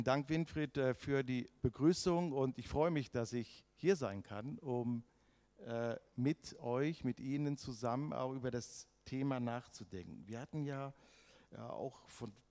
Dank, Winfried, für die Begrüßung und ich freue mich, dass ich hier sein kann, um mit euch, mit Ihnen zusammen auch über das Thema nachzudenken. Wir hatten ja auch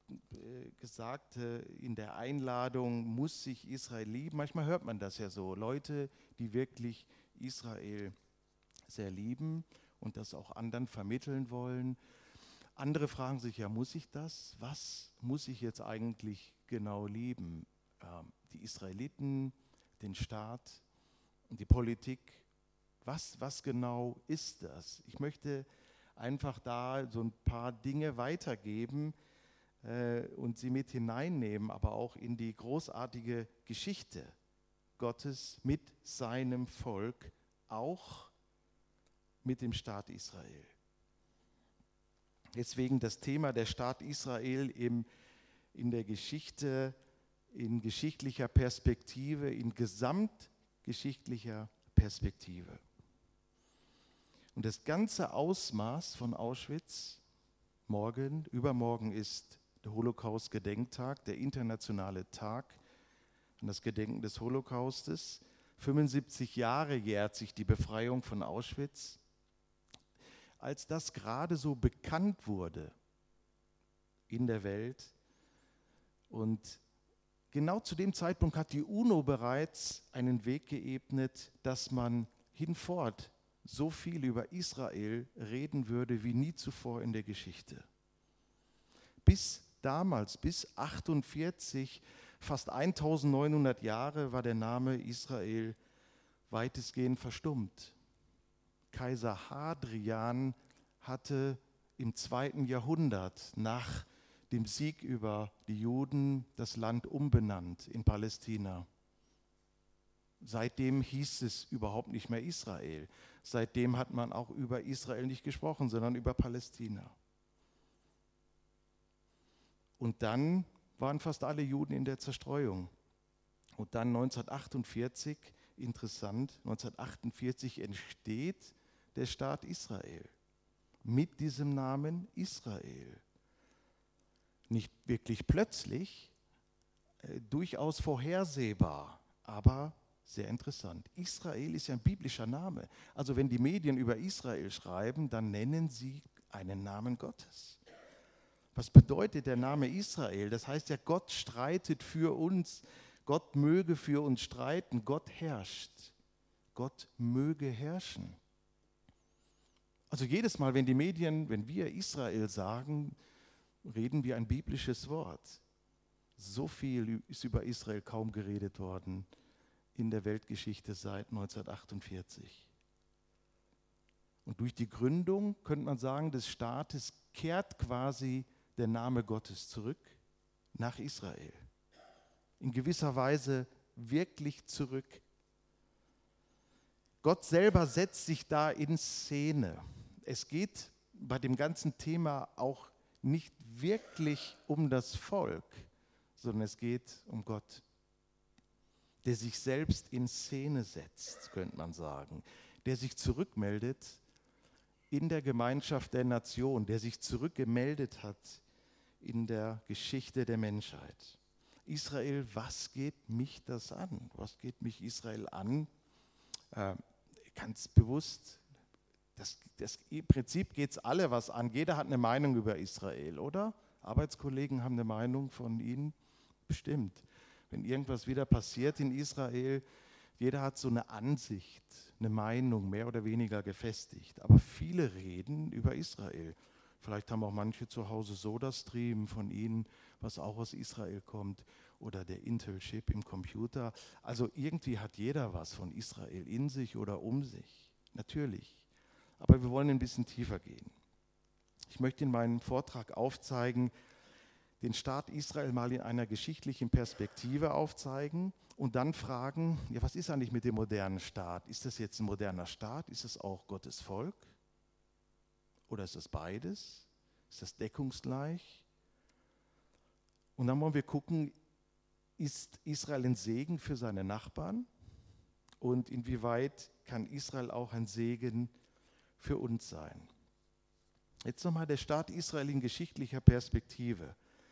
gesagt in der Einladung, muss sich Israel lieben. Manchmal hört man das ja so, Leute, die wirklich Israel sehr lieben und das auch anderen vermitteln wollen. Andere fragen sich ja, muss ich das? Was muss ich jetzt eigentlich genau lieben? Die Israeliten, den Staat und die Politik. Was genau ist das? Ich möchte einfach da so ein paar Dinge weitergeben und sie mit hineinnehmen, aber auch in die großartige Geschichte Gottes mit seinem Volk, auch mit dem Staat Israel. Deswegen das Thema der Staat Israel in der Geschichte, in geschichtlicher Perspektive, in gesamtgeschichtlicher Perspektive. Und das ganze Ausmaß von Auschwitz, übermorgen ist der Holocaust-Gedenktag, der internationale Tag an das Gedenken des Holocaustes. 75 Jahre jährt sich die Befreiung von Auschwitz. Als das gerade so bekannt wurde in der Welt und genau zu dem Zeitpunkt hat die UNO bereits einen Weg geebnet, dass man hinfort so viel über Israel reden würde wie nie zuvor in der Geschichte. Bis damals, bis 1948, fast 1900 Jahre, war der Name Israel weitestgehend verstummt. Kaiser Hadrian hatte im 2. Jahrhundert nach dem Sieg über die Juden das Land umbenannt in Palästina. Seitdem hieß es überhaupt nicht mehr Israel. Seitdem hat man auch über Israel nicht gesprochen, sondern über Palästina. Und dann waren fast alle Juden in der Zerstreuung. Und dann 1948, interessant, 1948 entsteht der Staat Israel mit diesem Namen Israel. Nicht wirklich plötzlich, durchaus vorhersehbar, aber sehr interessant. Israel ist ja ein biblischer Name. Also wenn die Medien über Israel schreiben, dann nennen sie einen Namen Gottes. Was bedeutet der Name Israel? Das heißt ja, Gott streitet für uns, Gott möge für uns streiten, Gott herrscht, Gott möge herrschen. Also jedes Mal, wenn die Medien, wenn wir Israel sagen, reden wir ein biblisches Wort. So viel ist über Israel kaum geredet worden in der Weltgeschichte seit 1948. Und durch die Gründung, könnte man sagen, des Staates kehrt quasi der Name Gottes zurück nach Israel. In gewisser Weise wirklich zurück. Gott selber setzt sich da in Szene. Es geht bei dem ganzen Thema auch nicht wirklich um das Volk, sondern es geht um Gott, der sich selbst in Szene setzt, könnte man sagen, der sich zurückmeldet in der Gemeinschaft der Nation, der sich zurückgemeldet hat in der Geschichte der Menschheit. Israel, was geht mich das an? Was geht mich Israel an? Ganz bewusst, im Prinzip geht es alle was an. Jeder hat eine Meinung über Israel, oder? Arbeitskollegen haben eine Meinung von Ihnen? Bestimmt. Wenn irgendwas wieder passiert in Israel, jeder hat so eine Ansicht, eine Meinung, mehr oder weniger gefestigt. Aber viele reden über Israel. Vielleicht haben auch manche zu Hause SodaStream von Ihnen, was auch aus Israel kommt, oder der Intel-Chip im Computer. Also irgendwie hat jeder was von Israel in sich oder um sich. Natürlich. Aber wir wollen ein bisschen tiefer gehen. Ich möchte in meinem Vortrag aufzeigen, den Staat Israel mal in einer geschichtlichen Perspektive aufzeigen und dann fragen, ja, was ist eigentlich mit dem modernen Staat? Ist das jetzt ein moderner Staat? Ist es auch Gottes Volk? Oder ist das beides? Ist das deckungsgleich? Und dann wollen wir gucken, ist Israel ein Segen für seine Nachbarn? Und inwieweit kann Israel auch ein Segen für uns sein? Jetzt nochmal der Staat Israel in geschichtlicher Perspektive.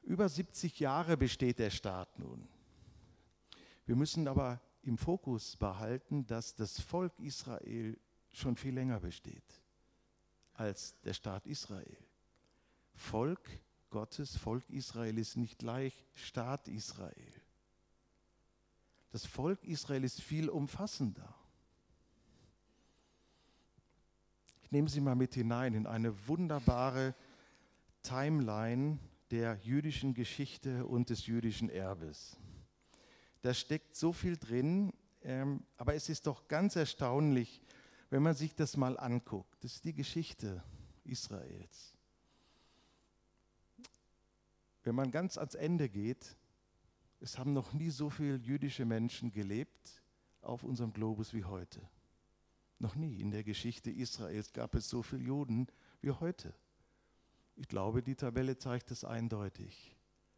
Über 70 Jahre besteht der Staat nun. Wir müssen aber im Fokus behalten, dass das Volk Israel schon viel länger besteht als der Staat Israel. Volk Gottes, Volk Israel ist nicht gleich Staat Israel. Das Volk Israel ist viel umfassender. Ich nehme Sie mal mit hinein in eine wunderbare Timeline der jüdischen Geschichte und des jüdischen Erbes. Da steckt so viel drin, aber es ist doch ganz erstaunlich, wenn man sich das mal anguckt. Das ist die Geschichte Israels. Wenn man ganz ans Ende geht, es haben noch nie so viele jüdische Menschen gelebt auf unserem Globus wie heute. Noch nie in der Geschichte Israels gab es so viele Juden wie heute. Ich glaube, die Tabelle zeigt es eindeutig.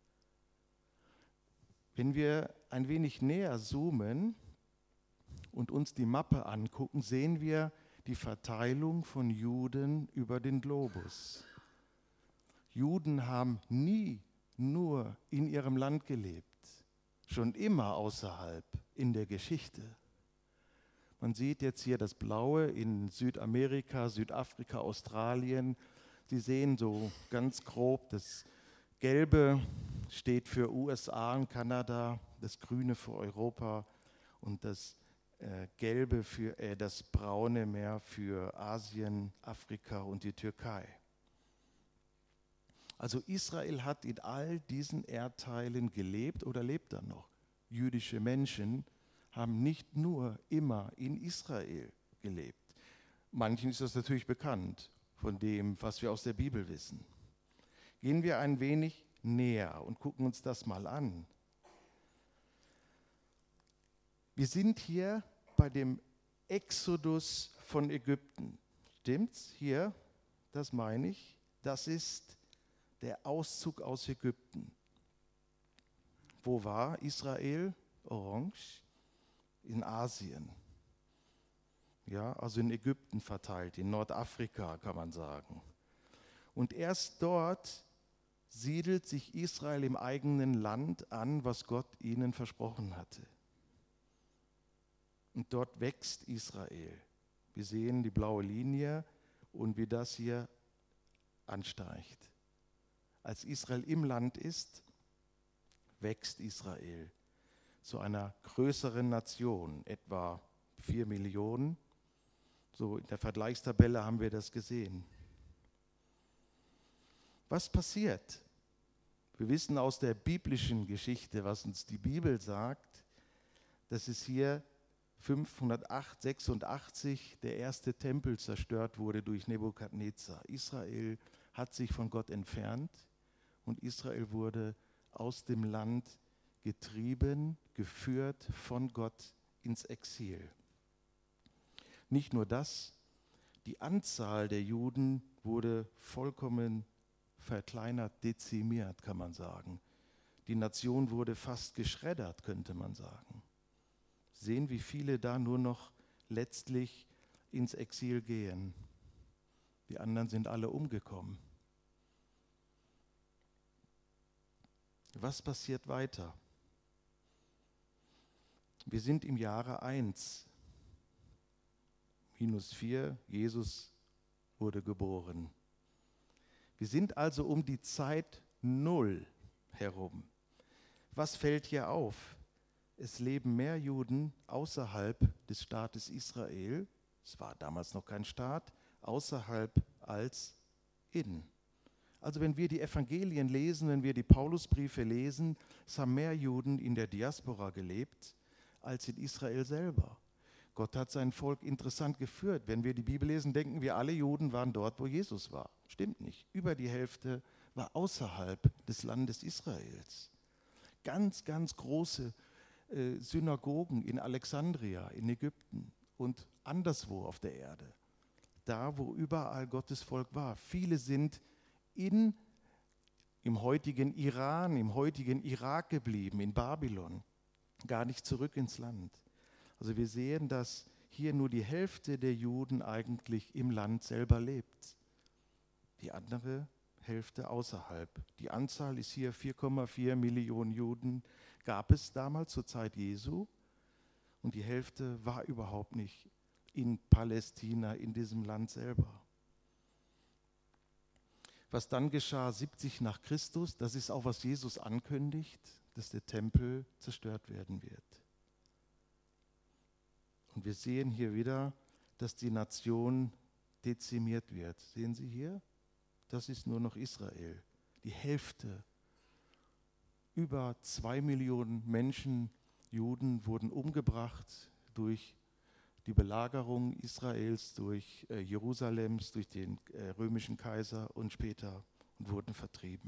Wenn wir ein wenig näher zoomen und uns die Mappe angucken, sehen wir die Verteilung von Juden über den Globus. Juden haben nie nur in ihrem Land gelebt, schon immer außerhalb in der Geschichte. Man sieht jetzt hier das Blaue in Südamerika, Südafrika, Australien. Sie sehen so ganz grob, das Gelbe steht für USA und Kanada, das Grüne für Europa und das Gelbe für das Braune mehr für Asien, Afrika und die Türkei. Also Israel hat in all diesen Erdteilen gelebt oder lebt dann noch. Jüdische Menschen haben nicht nur immer in Israel gelebt. Manchen ist das natürlich bekannt von dem, was wir aus der Bibel wissen. Gehen wir ein wenig näher und gucken uns das mal an. Wir sind hier bei dem Exodus von Ägypten. Stimmt's? Hier, das meine ich. Das ist der Auszug aus Ägypten. Wo war Israel? Orange. In Asien. Ja, also in Ägypten verteilt, in Nordafrika kann man sagen. Und erst dort siedelt sich Israel im eigenen Land an, was Gott ihnen versprochen hatte. Und dort wächst Israel. Wir sehen die blaue Linie und wie das hier ansteigt. Als Israel im Land ist, wächst Israel zu einer größeren Nation, etwa 4 Millionen. So in der Vergleichstabelle haben wir das gesehen. Was passiert? Wir wissen aus der biblischen Geschichte, was uns die Bibel sagt, dass es hier 586 der erste Tempel zerstört wurde durch Nebukadnezar. Israel hat sich von Gott entfernt und Israel wurde aus dem Land getrieben, geführt von Gott ins Exil. Nicht nur das, die Anzahl der Juden wurde vollkommen verkleinert, dezimiert, kann man sagen. Die Nation wurde fast geschreddert, könnte man sagen. Sehen, wie viele da nur noch letztlich ins Exil gehen. Die anderen sind alle umgekommen. Was passiert weiter? Wir sind im Jahre 1. -4, Jesus wurde geboren. Wir sind also um die Zeit 0 herum. Was fällt hier auf? Es leben mehr Juden außerhalb des Staates Israel, es war damals noch kein Staat, außerhalb als in. Also wenn wir die Evangelien lesen, wenn wir die Paulusbriefe lesen, es haben mehr Juden in der Diaspora gelebt als in Israel selber. Gott hat sein Volk interessant geführt. Wenn wir die Bibel lesen, denken wir, alle Juden waren dort, wo Jesus war. Stimmt nicht. Über die Hälfte war außerhalb des Landes Israels. Ganz, ganz große Synagogen in Alexandria, in Ägypten und anderswo auf der Erde. Da, wo überall Gottes Volk war. Viele sind im heutigen Iran, im heutigen Irak geblieben, in Babylon, gar nicht zurück ins Land. Also wir sehen, dass hier nur die Hälfte der Juden eigentlich im Land selber lebt. Die andere Hälfte außerhalb. Die Anzahl ist hier 4,4 Millionen Juden gab es damals zur Zeit Jesu und die Hälfte war überhaupt nicht in Palästina, in diesem Land selber. Was dann geschah 70 nach Christus, das ist auch, was Jesus ankündigt, dass der Tempel zerstört werden wird. Und wir sehen hier wieder, dass die Nation dezimiert wird. Sehen Sie hier? Das ist nur noch Israel. Die Hälfte. Über 2 Millionen Menschen, Juden, wurden umgebracht durch die Belagerung Israels, durch Jerusalems, durch den römischen Kaiser und später und wurden vertrieben.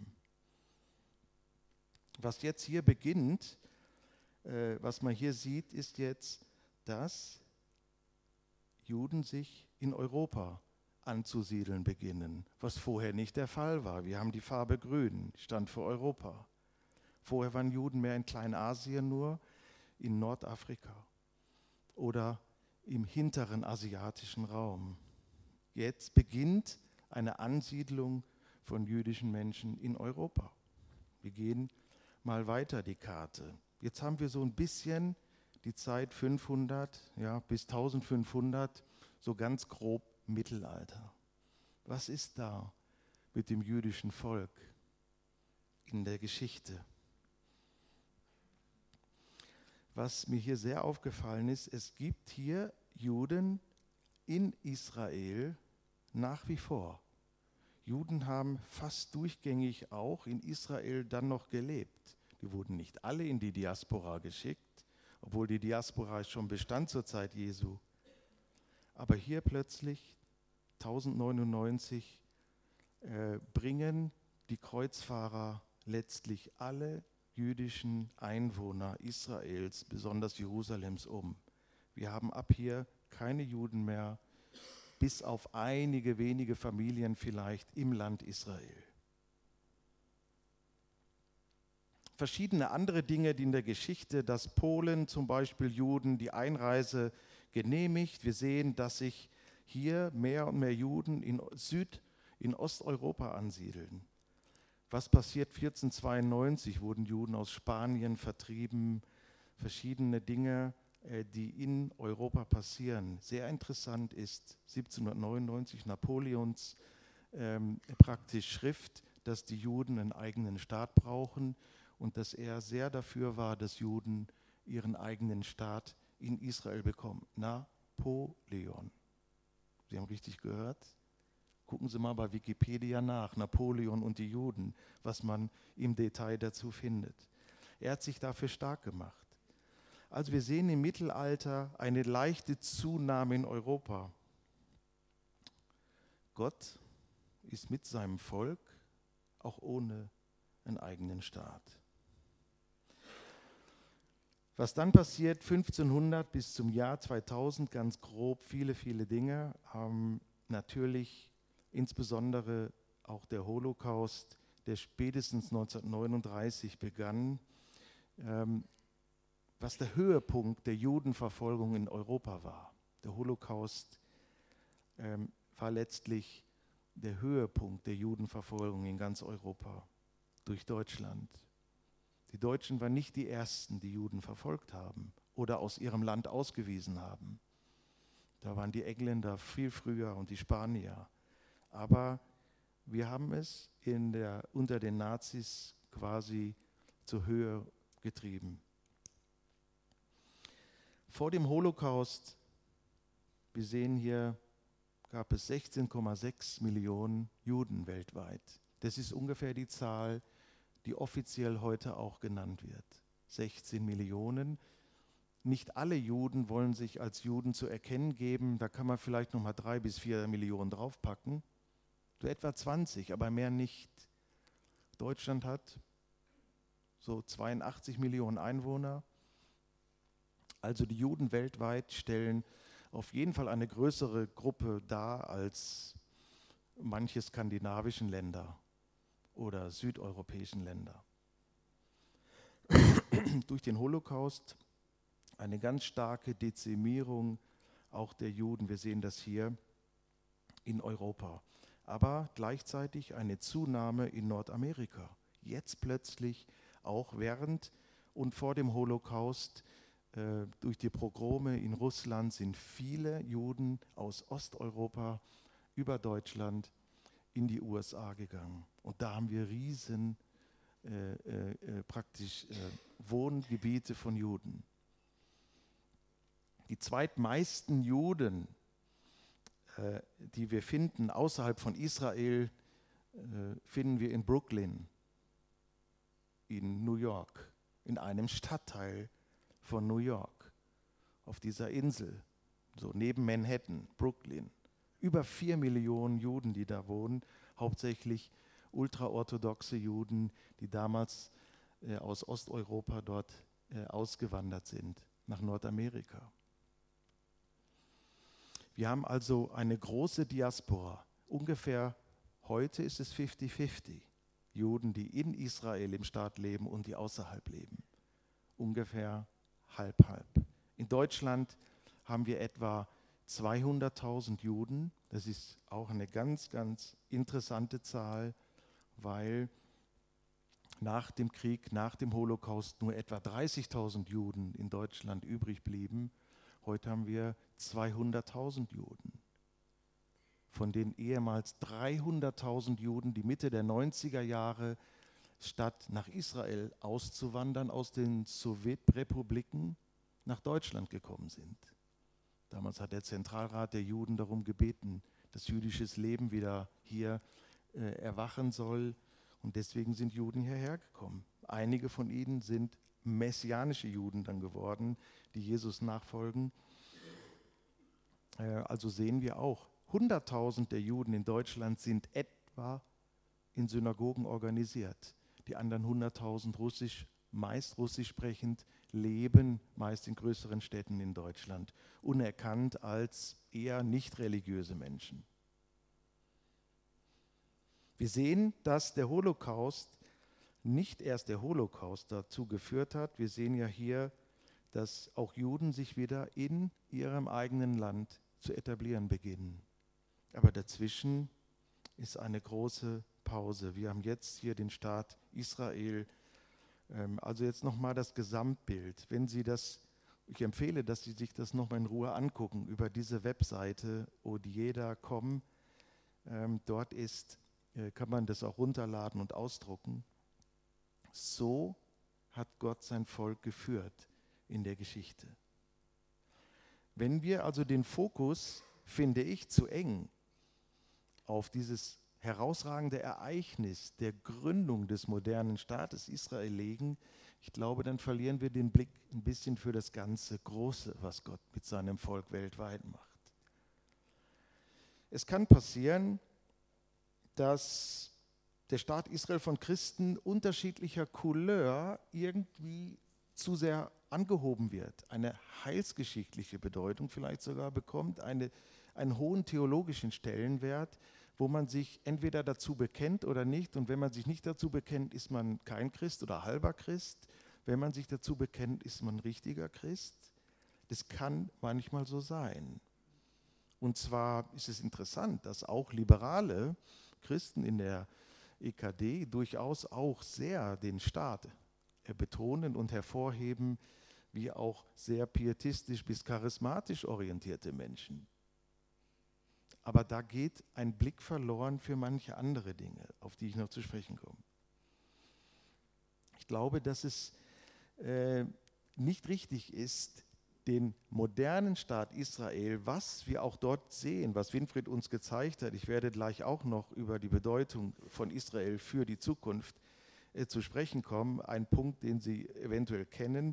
Was jetzt hier beginnt, was man hier sieht, ist jetzt, dass Juden sich in Europa anzusiedeln beginnen, was vorher nicht der Fall war. Wir haben die Farbe grün, stand für Europa. Vorher waren Juden mehr in Kleinasien nur, in Nordafrika oder im hinteren asiatischen Raum. Jetzt beginnt eine Ansiedlung von jüdischen Menschen in Europa. Wir gehen mal weiter die Karte. Jetzt haben wir so ein bisschen die Zeit 500 bis 1500, so ganz grob Mittelalter. Was ist da mit dem jüdischen Volk in der Geschichte? Was mir hier sehr aufgefallen ist, es gibt hier Juden in Israel nach wie vor. Juden haben fast durchgängig auch in Israel dann noch gelebt. Die wurden nicht alle in die Diaspora geschickt, obwohl die Diaspora schon bestand zur Zeit Jesu. Aber hier plötzlich 1099 bringen die Kreuzfahrer letztlich alle jüdischen Einwohner Israels, besonders Jerusalems, um. Wir haben ab hier keine Juden mehr, bis auf einige wenige Familien vielleicht im Land Israel. Verschiedene andere Dinge, die in der Geschichte, dass Polen zum Beispiel Juden die Einreise genehmigt. Wir sehen, dass sich hier mehr und mehr Juden in Osteuropa ansiedeln. Was passiert 1492? Wurden Juden aus Spanien vertrieben, verschiedene Dinge, die in Europa passieren. Sehr interessant ist 1799 Napoleons praktisch Schrift, dass die Juden einen eigenen Staat brauchen und dass er sehr dafür war, dass Juden ihren eigenen Staat in Israel bekommen. Napoleon. Sie haben richtig gehört? Gucken Sie mal bei Wikipedia nach, Napoleon und die Juden, was man im Detail dazu findet. Er hat sich dafür stark gemacht. Also wir sehen im Mittelalter eine leichte Zunahme in Europa. Gott ist mit seinem Volk, auch ohne einen eigenen Staat. Was dann passiert, 1500 bis zum Jahr 2000, ganz grob, viele Dinge, natürlich insbesondere auch der Holocaust, der spätestens 1939 begann, was der Höhepunkt der Judenverfolgung in Europa war. Der Holocaust war letztlich der Höhepunkt der Judenverfolgung in ganz Europa durch Deutschland. Die Deutschen waren nicht die Ersten, die Juden verfolgt haben oder aus ihrem Land ausgewiesen haben. Da waren die Engländer viel früher und die Spanier. Aber wir haben es unter den Nazis quasi zur Höhe getrieben. Vor dem Holocaust, wir sehen hier, gab es 16,6 Millionen Juden weltweit. Das ist ungefähr die Zahl, die offiziell heute auch genannt wird. 16 Millionen. Nicht alle Juden wollen sich als Juden zu erkennen geben. Da kann man vielleicht nochmal 3 bis 4 Millionen draufpacken. So etwa 20, aber mehr nicht. Deutschland hat so 82 Millionen Einwohner. Also die Juden weltweit stellen auf jeden Fall eine größere Gruppe dar als manche skandinavischen Länder oder südeuropäischen Länder. Durch den Holocaust eine ganz starke Dezimierung auch der Juden. Wir sehen das hier in Europa. aber gleichzeitig eine Zunahme in Nordamerika. Jetzt plötzlich auch während und vor dem Holocaust durch die Pogrome in Russland sind viele Juden aus Osteuropa über Deutschland in die USA gegangen. Und da haben wir riesen Wohngebiete von Juden. Die zweitmeisten Juden, die wir finden außerhalb von Israel, finden wir in Brooklyn, in New York, in einem Stadtteil von New York, auf dieser Insel, so neben Manhattan, Brooklyn. Über 4 Millionen Juden, die da wohnen, hauptsächlich ultraorthodoxe Juden, die damals aus Osteuropa dort ausgewandert sind, nach Nordamerika. Wir haben also eine große Diaspora. Ungefähr heute ist es 50-50. Juden, die in Israel im Staat leben und die außerhalb leben. Ungefähr halb-halb. In Deutschland haben wir etwa 200.000 Juden. Das ist auch eine ganz, ganz interessante Zahl, weil nach dem Krieg, nach dem Holocaust nur etwa 30.000 Juden in Deutschland übrig blieben. Heute haben wir 200.000 Juden. Von den ehemals 300.000 Juden, die Mitte der 90er Jahre statt nach Israel auszuwandern, aus den Sowjetrepubliken nach Deutschland gekommen sind. Damals hat der Zentralrat der Juden darum gebeten, dass jüdisches Leben wieder hier erwachen soll. Und deswegen sind Juden hierher gekommen. Einige von ihnen sind messianische Juden dann geworden, die Jesus nachfolgen. Also sehen wir auch, 100.000 der Juden in Deutschland sind etwa in Synagogen organisiert. Die anderen 100.000 meist russisch sprechend, leben meist in größeren Städten in Deutschland, unerkannt als eher nicht religiöse Menschen. Wir sehen, dass der Holocaust, nicht erst der Holocaust dazu geführt hat. Wir sehen ja hier, dass auch Juden sich wieder in ihrem eigenen Land zu etablieren beginnen. Aber dazwischen ist eine große Pause. Wir haben jetzt hier den Staat Israel. Also jetzt nochmal das Gesamtbild. Ich empfehle, dass Sie sich das nochmal in Ruhe angucken über diese Webseite odieda.com. Dort kann man das auch runterladen und ausdrucken. So hat Gott sein Volk geführt in der Geschichte. Wenn wir also den Fokus, finde ich, zu eng auf dieses herausragende Ereignis der Gründung des modernen Staates Israel legen, ich glaube, dann verlieren wir den Blick ein bisschen für das ganze Große, was Gott mit seinem Volk weltweit macht. Es kann passieren, dass der Staat Israel von Christen unterschiedlicher Couleur irgendwie zu sehr angehoben wird, eine heilsgeschichtliche Bedeutung vielleicht sogar bekommt, einen hohen theologischen Stellenwert, wo man sich entweder dazu bekennt oder nicht. Und wenn man sich nicht dazu bekennt, ist man kein Christ oder halber Christ. Wenn man sich dazu bekennt, ist man ein richtiger Christ. Das kann manchmal so sein. Und zwar ist es interessant, dass auch liberale Christen in der EKD durchaus auch sehr den Staat betonen und hervorheben, wie auch sehr pietistisch bis charismatisch orientierte Menschen. Aber da geht ein Blick verloren für manche andere Dinge, auf die ich noch zu sprechen komme. Ich glaube, dass es nicht richtig ist, den modernen Staat Israel, was wir auch dort sehen, was Winfried uns gezeigt hat, ich werde gleich auch noch über die Bedeutung von Israel für die Zukunft zu sprechen kommen, ein Punkt, den Sie eventuell kennen.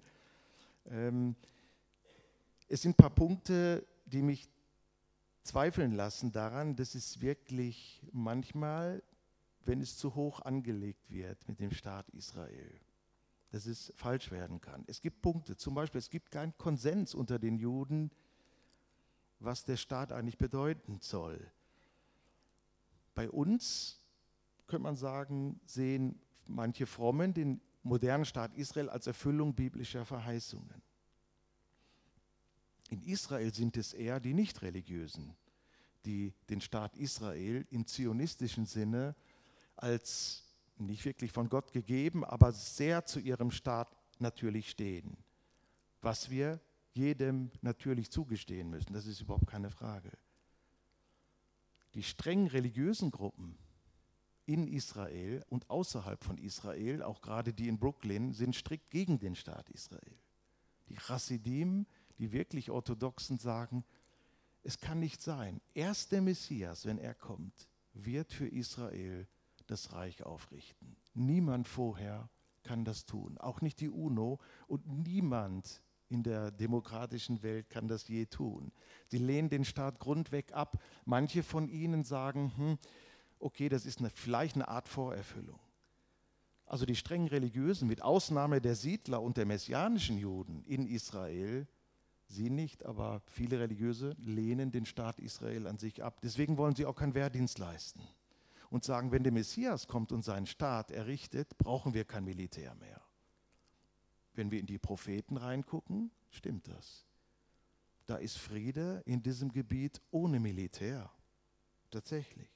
Es sind ein paar Punkte, die mich zweifeln lassen daran, dass es wirklich manchmal, wenn es zu hoch angelegt wird mit dem Staat Israel, dass es falsch werden kann. Es gibt Punkte, zum Beispiel, es gibt keinen Konsens unter den Juden, was der Staat eigentlich bedeuten soll. Bei uns, könnte man sagen, sehen manche Frommen den modernen Staat Israel als Erfüllung biblischer Verheißungen. In Israel sind es eher die Nichtreligiösen, die den Staat Israel im zionistischen Sinne als nicht wirklich von Gott gegeben, aber sehr zu ihrem Staat natürlich stehen. Was wir jedem natürlich zugestehen müssen, das ist überhaupt keine Frage. Die streng religiösen Gruppen in Israel und außerhalb von Israel, auch gerade die in Brooklyn, sind strikt gegen den Staat Israel. Die Chassidim, die wirklich Orthodoxen, sagen, es kann nicht sein. Erst der Messias, wenn er kommt, wird für Israel das Reich aufrichten. Niemand vorher kann das tun, auch nicht die UNO, und niemand in der demokratischen Welt kann das je tun. Sie lehnen den Staat grundweg ab. Manche von ihnen sagen, okay, das ist vielleicht eine Art Vorerfüllung. Also die streng religiösen, mit Ausnahme der Siedler und der messianischen Juden in Israel, sie nicht, aber viele Religiöse lehnen den Staat Israel an sich ab. Deswegen wollen sie auch keinen Wehrdienst leisten und sagen, wenn der Messias kommt und seinen Staat errichtet, brauchen wir kein Militär mehr. Wenn wir in die Propheten reingucken, stimmt das. Da ist Friede in diesem Gebiet ohne Militär. Tatsächlich.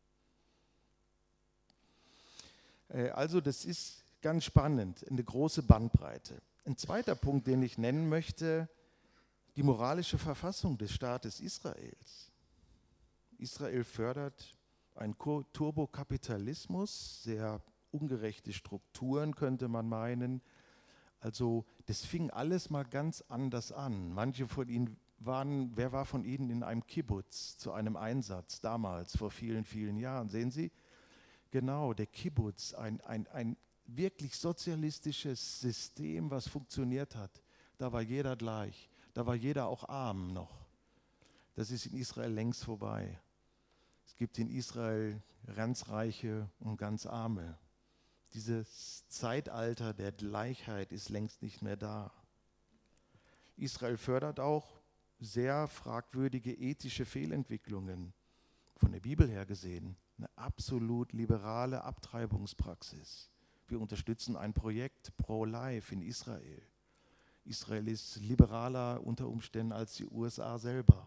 Also das ist ganz spannend, eine große Bandbreite. Ein zweiter Punkt, den ich nennen möchte, die moralische Verfassung des Staates Israels. Israel fördert einen Turbokapitalismus, sehr ungerechte Strukturen, könnte man meinen. Also das fing alles mal ganz anders an. Manche von Ihnen wer war von Ihnen in einem Kibbutz zu einem Einsatz damals, vor vielen, vielen Jahren? Sehen Sie? Genau, der Kibbutz, ein wirklich sozialistisches System, was funktioniert hat. Da war jeder gleich, da war jeder auch arm noch. Das ist in Israel längst vorbei. Es gibt in Israel ganz Reiche und ganz Arme. Dieses Zeitalter der Gleichheit ist längst nicht mehr da. Israel fördert auch sehr fragwürdige ethische Fehlentwicklungen, von der Bibel her gesehen. Eine absolut liberale Abtreibungspraxis. Wir unterstützen ein Projekt Pro-Life in Israel. Israel ist liberaler unter Umständen als die USA selber.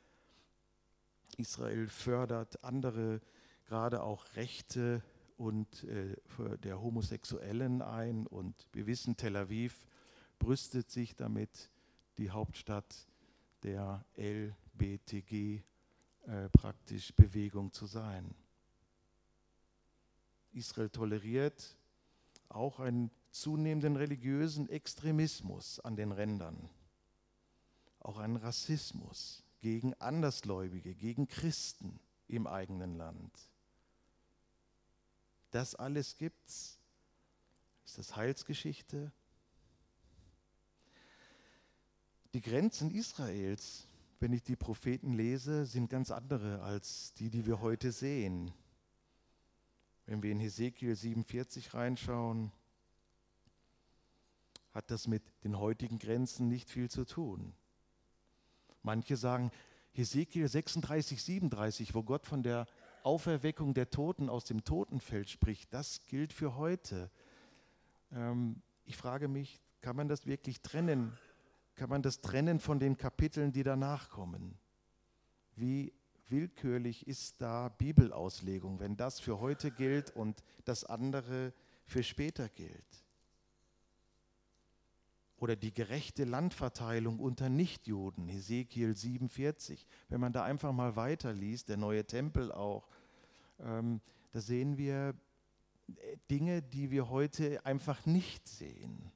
Israel fördert andere, gerade auch Rechte und der Homosexuellen ein. Und wir wissen, Tel Aviv brüstet sich damit, die Hauptstadt der LBTG praktisch Bewegung zu sein. Israel toleriert auch einen zunehmenden religiösen Extremismus an den Rändern, auch einen Rassismus gegen Andersgläubige, gegen Christen im eigenen Land. Das alles gibt's. Ist das Heilsgeschichte? Die Grenzen Israels, wenn ich die Propheten lese, sind ganz andere als die, die wir heute sehen. Wenn wir in Hesekiel 47 reinschauen, hat das mit den heutigen Grenzen nicht viel zu tun. Manche sagen, Hesekiel 36, 37, wo Gott von der Auferweckung der Toten aus dem Totenfeld spricht, das gilt für heute. Ich frage mich, kann man das wirklich trennen? Kann man das trennen von den Kapiteln, die danach kommen? Wie willkürlich ist da Bibelauslegung, wenn das für heute gilt und das andere für später gilt? Oder die gerechte Landverteilung unter Nichtjuden, Hesekiel 47. Wenn man da einfach mal weiterliest, der neue Tempel auch, da sehen wir Dinge, die wir heute einfach nicht sehen.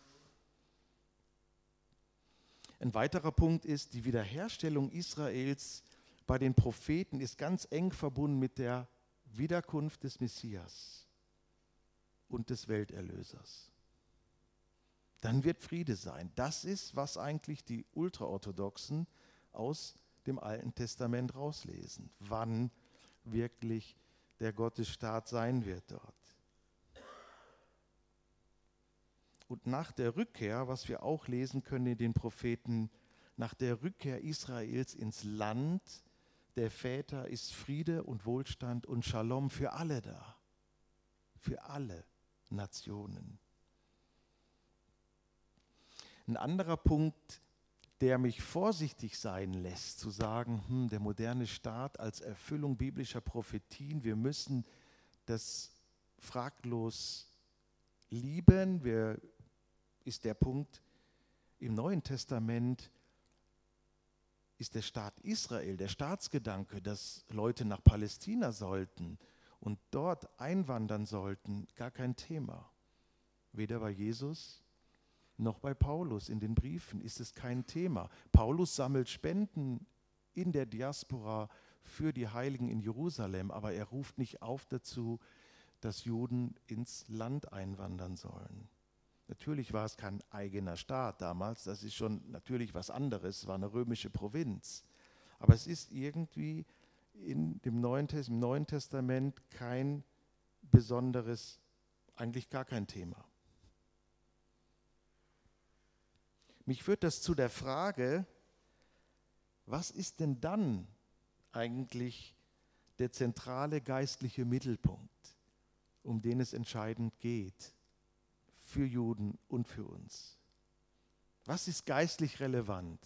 Ein weiterer Punkt ist, die Wiederherstellung Israels bei den Propheten ist ganz eng verbunden mit der Wiederkunft des Messias und des Welterlösers. Dann wird Friede sein. Das ist, was eigentlich die Ultraorthodoxen aus dem Alten Testament rauslesen, wann wirklich der Gottesstaat sein wird dort. Und nach der Rückkehr, was wir auch lesen können in den Propheten, nach der Rückkehr Israels ins Land der Väter ist Friede und Wohlstand und Shalom für alle da, für alle Nationen. Ein anderer Punkt, der mich vorsichtig sein lässt, zu sagen, der moderne Staat als Erfüllung biblischer Prophetien, wir müssen das fraglos lieben, ist der Punkt, im Neuen Testament ist der Staat Israel, der Staatsgedanke, dass Leute nach Palästina sollten und dort einwandern sollten, gar kein Thema. Weder bei Jesus noch bei Paulus in den Briefen ist es kein Thema. Paulus sammelt Spenden in der Diaspora für die Heiligen in Jerusalem, aber er ruft nicht auf dazu, dass Juden ins Land einwandern sollen. Natürlich war es kein eigener Staat damals, das ist schon natürlich was anderes, es war eine römische Provinz. Aber es ist irgendwie im Neuen Testament kein besonderes, eigentlich gar kein Thema. Mich führt das zu der Frage, was ist denn dann eigentlich der zentrale geistliche Mittelpunkt, um den es entscheidend geht, für Juden und für uns? Was ist geistlich relevant?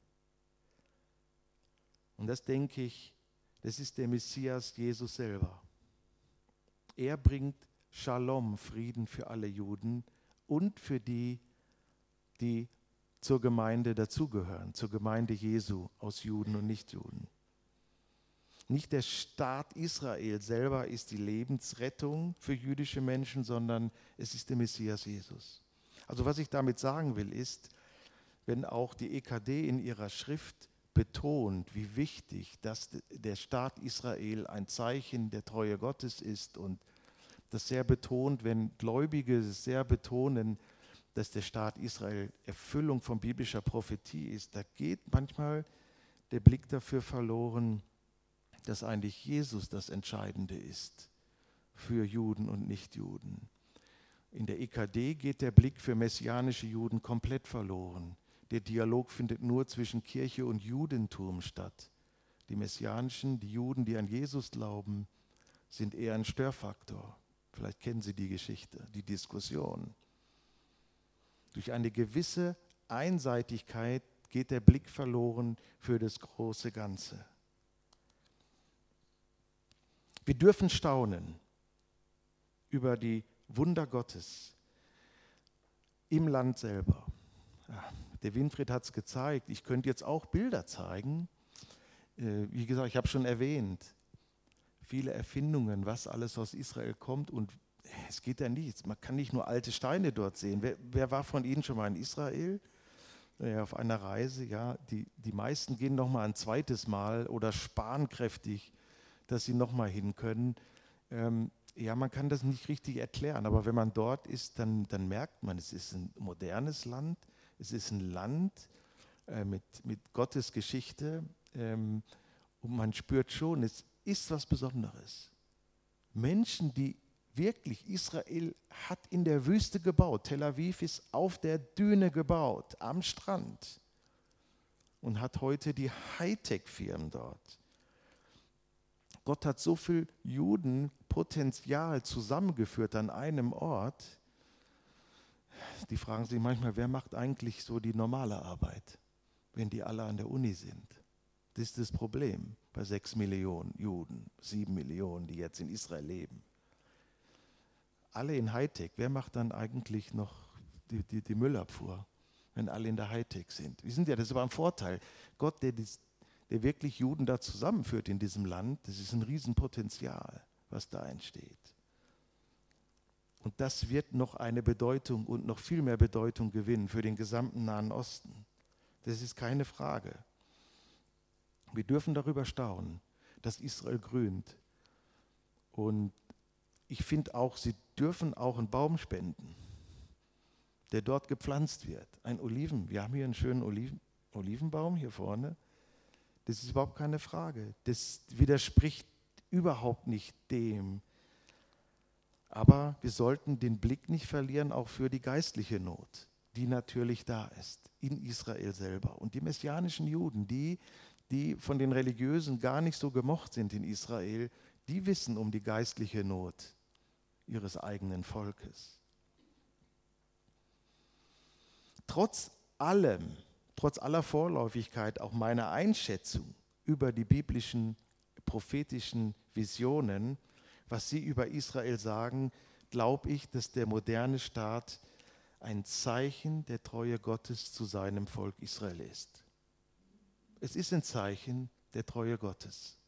Und das denke ich, das ist der Messias Jesus selber. Er bringt Shalom, Frieden für alle Juden und für die, die zur Gemeinde dazugehören, zur Gemeinde Jesu aus Juden und Nichtjuden. Nicht der Staat Israel selber ist die Lebensrettung für jüdische Menschen, sondern es ist der Messias Jesus. Also was ich damit sagen will, ist, wenn auch die EKD in ihrer Schrift betont, wie wichtig, dass der Staat Israel ein Zeichen der Treue Gottes ist und das sehr betont, wenn Gläubige es sehr betonen, dass der Staat Israel Erfüllung von biblischer Prophetie ist, da geht manchmal der Blick dafür verloren, dass eigentlich Jesus das Entscheidende ist für Juden und Nichtjuden. In der EKD geht der Blick für messianische Juden komplett verloren. Der Dialog findet nur zwischen Kirche und Judentum statt. Die messianischen, die Juden, die an Jesus glauben, sind eher ein Störfaktor. Vielleicht kennen Sie die Geschichte, die Diskussion. Durch eine gewisse Einseitigkeit geht der Blick verloren für das große Ganze. Wir dürfen staunen über die Wunder Gottes im Land selber. Ja, der Winfried hat es gezeigt. Ich könnte jetzt auch Bilder zeigen. Wie gesagt, ich habe schon erwähnt, viele Erfindungen, was alles aus Israel kommt, und es geht ja nichts. Man kann nicht nur alte Steine dort sehen. Wer war von Ihnen schon mal in Israel? Ja, auf einer Reise, ja. Die meisten gehen noch mal ein zweites Mal oder sparen kräftig, dass sie noch mal hin können. Ja, man kann das nicht richtig erklären, aber wenn man dort ist, dann merkt man, es ist ein modernes Land, es ist ein Land mit Gottes Geschichte, und man spürt schon, es ist was Besonderes. Menschen, die wirklich, Israel hat in der Wüste gebaut. Tel Aviv ist auf der Düne gebaut, am Strand, und hat heute die Hightech-Firmen dort. Gott hat so viel Judenpotenzial zusammengeführt an einem Ort. Die fragen sich manchmal, wer macht eigentlich so die normale Arbeit, wenn die alle an der Uni sind? Das ist das Problem bei 6 Millionen Juden, 7 Millionen, die jetzt in Israel leben. Alle in Hightech, wer macht dann eigentlich noch die Müllabfuhr, wenn alle in der Hightech sind? Wir sind ja, das ist aber ein Vorteil. Gott, der wirklich Juden da zusammenführt in diesem Land, das ist ein Riesenpotenzial, was da entsteht. Und das wird noch eine Bedeutung und noch viel mehr Bedeutung gewinnen für den gesamten Nahen Osten. Das ist keine Frage. Wir dürfen darüber staunen, dass Israel grünt. Und ich finde auch, sie dürfen auch einen Baum spenden, der dort gepflanzt wird. Ein Oliven. Wir haben hier einen schönen Olivenbaum hier vorne. Das ist überhaupt keine Frage. Das widerspricht überhaupt nicht dem. Aber wir sollten den Blick nicht verlieren, auch für die geistliche Not, die natürlich da ist, in Israel selber. Und die messianischen Juden, die von den Religiösen gar nicht so gemocht sind in Israel, die wissen um die geistliche Not ihres eigenen Volkes. Trotz allem, trotz aller Vorläufigkeit auch meine Einschätzung über die biblischen, prophetischen Visionen, was sie über Israel sagen, glaube ich, dass der moderne Staat ein Zeichen der Treue Gottes zu seinem Volk Israel ist. Es ist ein Zeichen der Treue Gottes.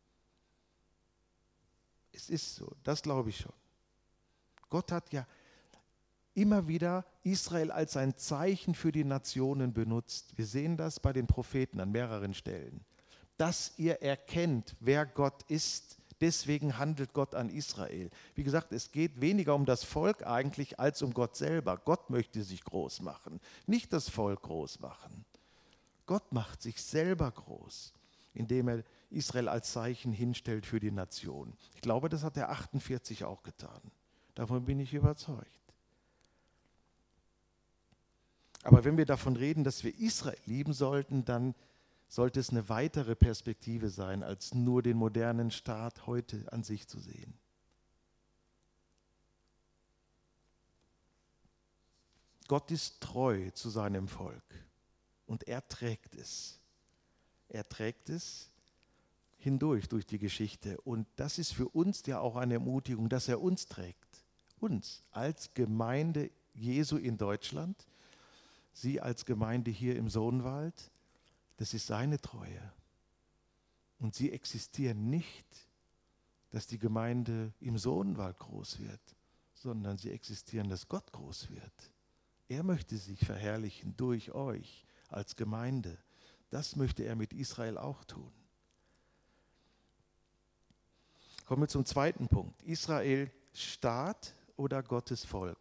Es ist so, das glaube ich schon. Gott hat ja immer wieder Israel als ein Zeichen für die Nationen benutzt. Wir sehen das bei den Propheten an mehreren Stellen. Dass ihr erkennt, wer Gott ist, deswegen handelt Gott an Israel. Wie gesagt, es geht weniger um das Volk eigentlich als um Gott selber. Gott möchte sich groß machen, nicht das Volk groß machen. Gott macht sich selber groß, indem er Israel als Zeichen hinstellt für die Nation. Ich glaube, das hat er 48 auch getan. Davon bin ich überzeugt. Aber wenn wir davon reden, dass wir Israel lieben sollten, dann sollte es eine weitere Perspektive sein, als nur den modernen Staat heute an sich zu sehen. Gott ist treu zu seinem Volk und er trägt es. Er trägt es hindurch durch die Geschichte. Und das ist für uns ja auch eine Ermutigung, dass er uns trägt. Uns als Gemeinde Jesu in Deutschland, Sie als Gemeinde hier im Sohnwald, das ist seine Treue. Und sie existieren nicht, dass die Gemeinde im Sohnwald groß wird, sondern sie existieren, dass Gott groß wird. Er möchte sich verherrlichen durch euch als Gemeinde. Das möchte er mit Israel auch tun. Kommen wir zum zweiten Punkt. Israel Staat oder Gottes Volk?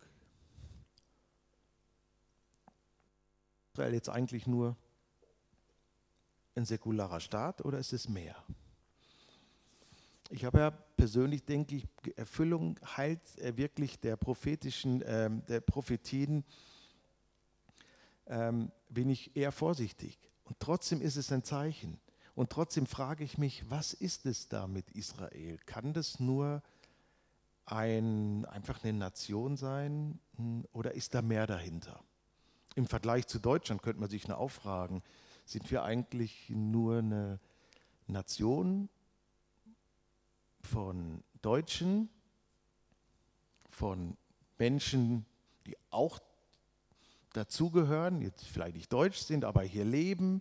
Israel jetzt eigentlich nur ein säkularer Staat oder ist es mehr? Ich habe ja persönlich, denke ich, Erfüllung halt wirklich der prophetischen, der Prophetien, bin ich eher vorsichtig. Und trotzdem ist es ein Zeichen. Und trotzdem frage ich mich, was ist es da mit Israel? Kann das nur einfach eine Nation sein oder ist da mehr dahinter? Im Vergleich zu Deutschland könnte man sich auch fragen, sind wir eigentlich nur eine Nation von Deutschen, von Menschen, die auch dazugehören, jetzt vielleicht nicht deutsch sind, aber hier leben?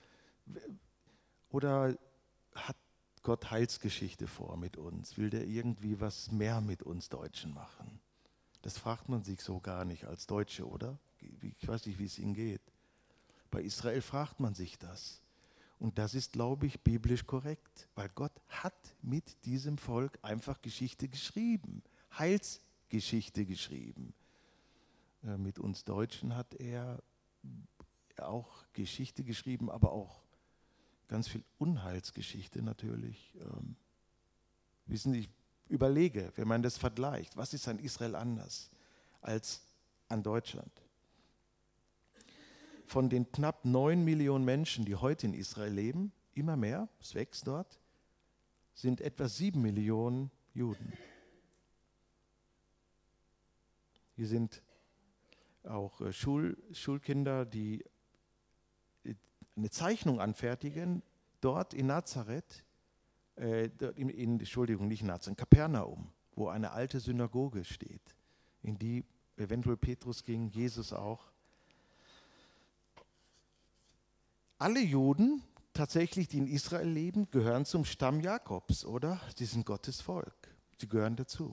Oder hat Gott Heilsgeschichte vor mit uns? Will der irgendwie was mehr mit uns Deutschen machen? Das fragt man sich so gar nicht als Deutsche, oder? Ich weiß nicht, wie es Ihnen geht. Bei Israel fragt man sich das. Und das ist, glaube ich, biblisch korrekt, weil Gott hat mit diesem Volk einfach Geschichte geschrieben, Heilsgeschichte geschrieben. Mit uns Deutschen hat er auch Geschichte geschrieben, aber auch ganz viel Unheilsgeschichte natürlich. Wissen Sie, ich überlege, wenn man das vergleicht, was ist an Israel anders als an Deutschland? Von den knapp 9 Millionen Menschen, die heute in Israel leben, immer mehr, es wächst dort, sind etwa 7 Millionen Juden. Hier sind auch Schulkinder, die eine Zeichnung anfertigen, dort in Nazareth, Entschuldigung, nicht in Nazareth, in Kapernaum, wo eine alte Synagoge steht, in die eventuell Petrus ging, Jesus auch. Alle Juden, tatsächlich, die in Israel leben, gehören zum Stamm Jakobs, oder? Sie sind Gottes Volk. Sie gehören dazu.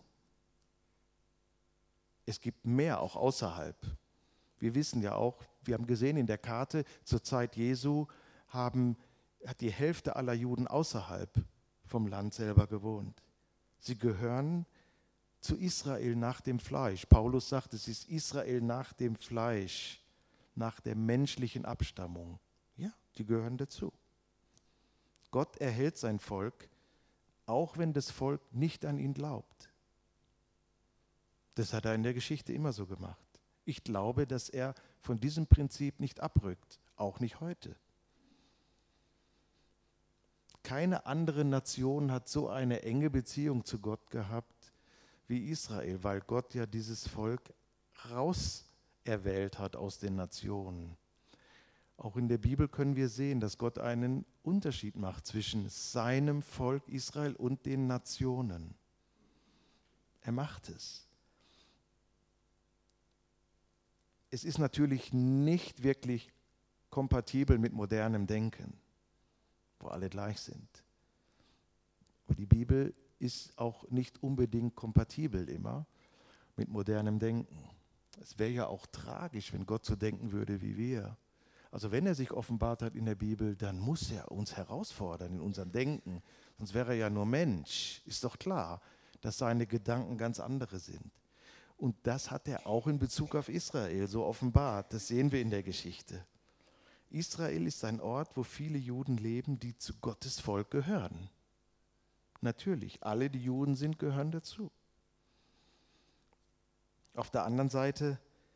Es gibt mehr auch außerhalb. Wir wissen ja auch, wir haben gesehen in der Karte, zur Zeit Jesu hat die Hälfte aller Juden außerhalb vom Land selber gewohnt. Sie gehören zu Israel nach dem Fleisch. Paulus sagt, es ist Israel nach dem Fleisch, nach der menschlichen Abstammung. Ja, die gehören dazu. Gott erhält sein Volk, auch wenn das Volk nicht an ihn glaubt. Das hat er in der Geschichte immer so gemacht. Ich glaube, dass er von diesem Prinzip nicht abrückt, auch nicht heute. Keine andere Nation hat so eine enge Beziehung zu Gott gehabt wie Israel, weil Gott ja dieses Volk rauserwählt hat aus den Nationen. Auch in der Bibel können wir sehen, dass Gott einen Unterschied macht zwischen seinem Volk Israel und den Nationen. Er macht es. Es ist natürlich nicht wirklich kompatibel mit modernem Denken, wo alle gleich sind. Aber die Bibel ist auch nicht unbedingt kompatibel immer mit modernem Denken. Es wäre ja auch tragisch, wenn Gott so denken würde wie wir. Also wenn er sich offenbart hat in der Bibel, dann muss er uns herausfordern in unserem Denken. Sonst wäre er ja nur Mensch. Ist doch klar, dass seine Gedanken ganz andere sind. Und das hat er auch in Bezug auf Israel so offenbart. Das sehen wir in der Geschichte. Israel ist ein Ort, wo viele Juden leben, die zu Gottes Volk gehören. Natürlich, alle, die Juden sind, gehören dazu. Auf der anderen Seite,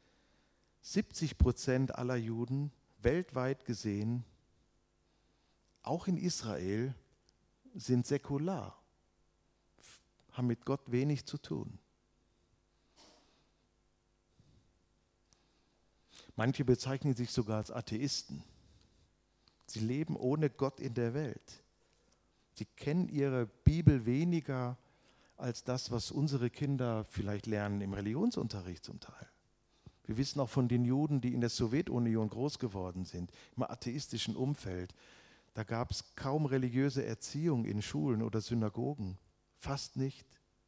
70% aller Juden, weltweit gesehen, auch in Israel, sind säkular, haben mit Gott wenig zu tun. Manche bezeichnen sich sogar als Atheisten. Sie leben ohne Gott in der Welt. Sie kennen ihre Bibel weniger als das, was unsere Kinder vielleicht lernen im Religionsunterricht zum Teil. Wir wissen auch von den Juden, die in der Sowjetunion groß geworden sind, im atheistischen Umfeld. Da gab es kaum religiöse Erziehung in Schulen oder Synagogen, fast nicht.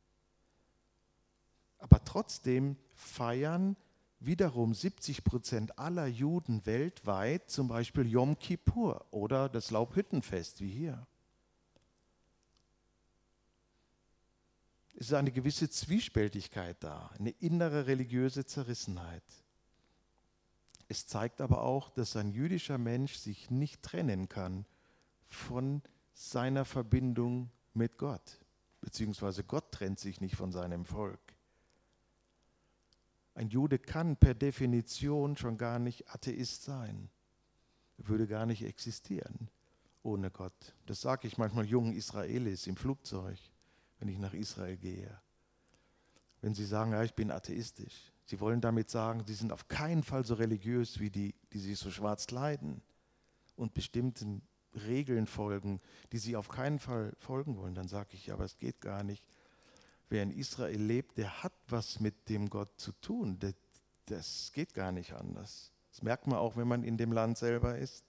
Aber trotzdem feiern wiederum 70% aller Juden weltweit zum Beispiel Yom Kippur oder das Laubhüttenfest wie hier. Es ist eine gewisse Zwiespältigkeit da, eine innere religiöse Zerrissenheit. Es zeigt aber auch, dass ein jüdischer Mensch sich nicht trennen kann von seiner Verbindung mit Gott, beziehungsweise Gott trennt sich nicht von seinem Volk. Ein Jude kann per Definition schon gar nicht Atheist sein. Er würde gar nicht existieren ohne Gott. Das sage ich manchmal jungen Israelis im Flugzeug, wenn ich nach Israel gehe. Wenn sie sagen, ja, ich bin atheistisch. Sie wollen damit sagen, sie sind auf keinen Fall so religiös wie die sich so schwarz kleiden und bestimmten Regeln folgen, die sie auf keinen Fall folgen wollen. Dann sage ich, ja, aber es geht gar nicht. Wer in Israel lebt, der hat was mit dem Gott zu tun. Das geht gar nicht anders. Das merkt man auch, wenn man in dem Land selber ist.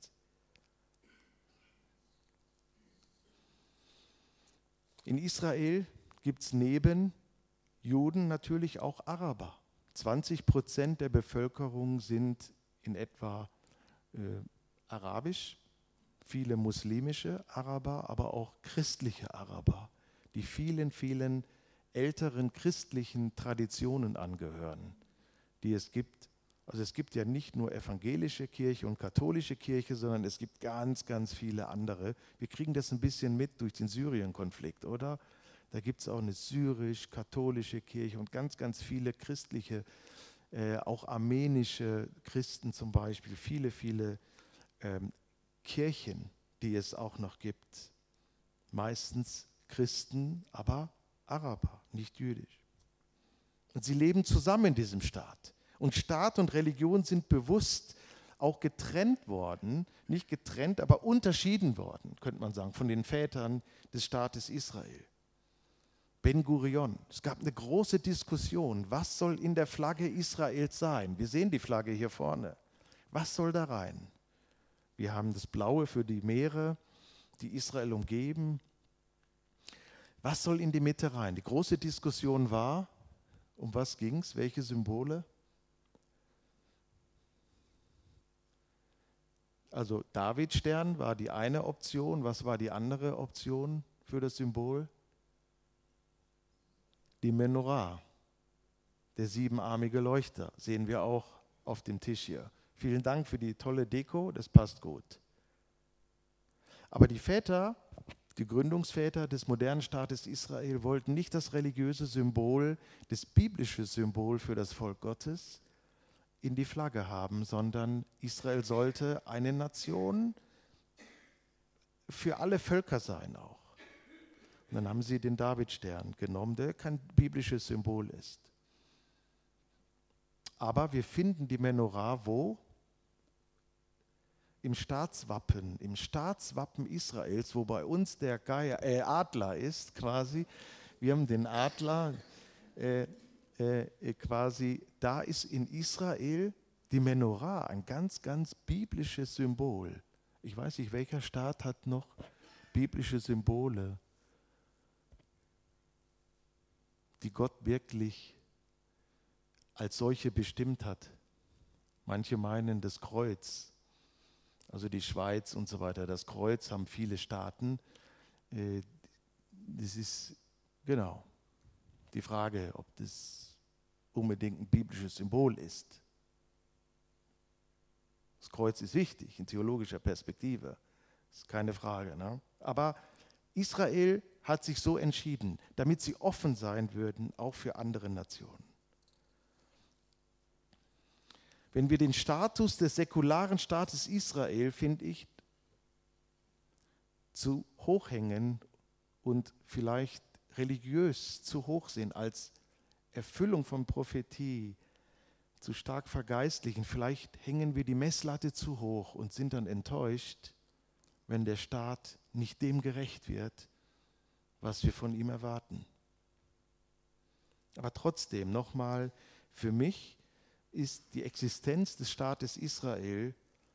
In Israel gibt es neben Juden natürlich auch Araber. 20% der Bevölkerung sind in etwa arabisch, viele muslimische Araber, aber auch christliche Araber, die vielen, vielen älteren christlichen Traditionen angehören, die es gibt. Also es gibt ja nicht nur evangelische Kirche und katholische Kirche, sondern es gibt ganz, ganz viele andere. Wir kriegen das ein bisschen mit durch den Syrien-Konflikt, oder? Da gibt es auch eine syrisch-katholische Kirche und ganz, ganz viele christliche, auch armenische Christen zum Beispiel, viele, viele Kirchen, die es auch noch gibt. Meistens Christen, aber Araber, nicht jüdisch. Und sie leben zusammen in diesem Staat. Und Staat und Religion sind bewusst auch getrennt worden, nicht getrennt, aber unterschieden worden, könnte man sagen, von den Vätern des Staates Israel. Ben Gurion, es gab eine große Diskussion, was soll in der Flagge Israels sein? Wir sehen die Flagge hier vorne. Was soll da rein? Wir haben das Blaue für die Meere, die Israel umgeben. Was soll in die Mitte rein? Die große Diskussion war, um was ging es? Welche Symbole? Also Davidstern war die eine Option. Was war die andere Option für das Symbol? Die Menorah, der siebenarmige Leuchter, sehen wir auch auf dem Tisch hier. Vielen Dank für die tolle Deko, das passt gut. Aber die Väter, die Gründungsväter des modernen Staates Israel, wollten nicht das religiöse Symbol, das biblische Symbol für das Volk Gottes in die Flagge haben, sondern Israel sollte eine Nation für alle Völker sein auch. Und dann haben sie den Davidstern genommen, der kein biblisches Symbol ist. Aber wir finden die Menorah wo? im Staatswappen Israels, wo bei uns der Adler ist quasi, wir haben den Adler quasi, da ist in Israel die Menorah ein ganz, ganz biblisches Symbol. Ich weiß nicht, welcher Staat hat noch biblische Symbole, die Gott wirklich als solche bestimmt hat. Manche meinen das Kreuz, also die Schweiz und so weiter. Das Kreuz haben viele Staaten. Das ist genau die Frage, ob das unbedingt ein biblisches Symbol ist. Das Kreuz ist wichtig in theologischer Perspektive, das ist keine Frage. Ne? Aber Israel hat sich so entschieden, damit sie offen sein würden, auch für andere Nationen. Wenn wir den Status des säkularen Staates Israel, finde ich, zu hoch hängen und vielleicht religiös zu hoch sehen als Erfüllung von Prophetie, zu stark vergeistlichen, vielleicht hängen wir die Messlatte zu hoch und sind dann enttäuscht, wenn der Staat nicht dem gerecht wird, was wir von ihm erwarten. Aber trotzdem, nochmal, für mich ist die Existenz des Staates Israel,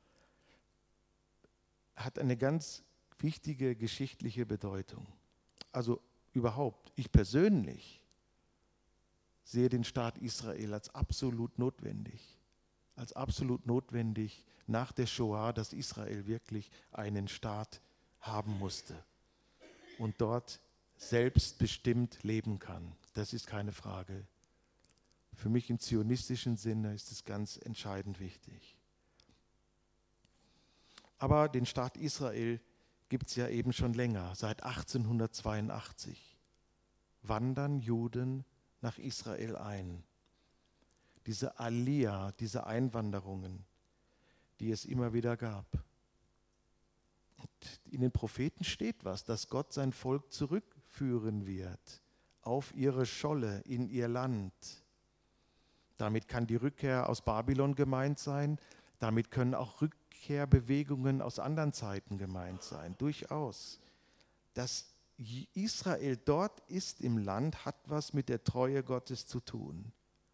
hat eine ganz wichtige geschichtliche Bedeutung. Also überhaupt, ich persönlich sehe den Staat Israel als absolut notwendig nach der Shoah, dass Israel wirklich einen Staat haben musste und dort selbstbestimmt leben kann. Das ist keine Frage. Für mich im zionistischen Sinne ist es ganz entscheidend wichtig. Aber den Staat Israel gibt es ja eben schon länger, seit 1882 wandern Juden nach Israel ein. Diese Aliyah, diese Einwanderungen, die es immer wieder gab. Und in den Propheten steht was, dass Gott sein Volk zurückführen wird auf ihre Scholle, in ihr Land. Damit kann die Rückkehr aus Babylon gemeint sein, damit können auch Rückkehrbewegungen aus anderen Zeiten gemeint sein, durchaus. Dass Israel dort ist im Land, hat was mit der Treue Gottes zu tun.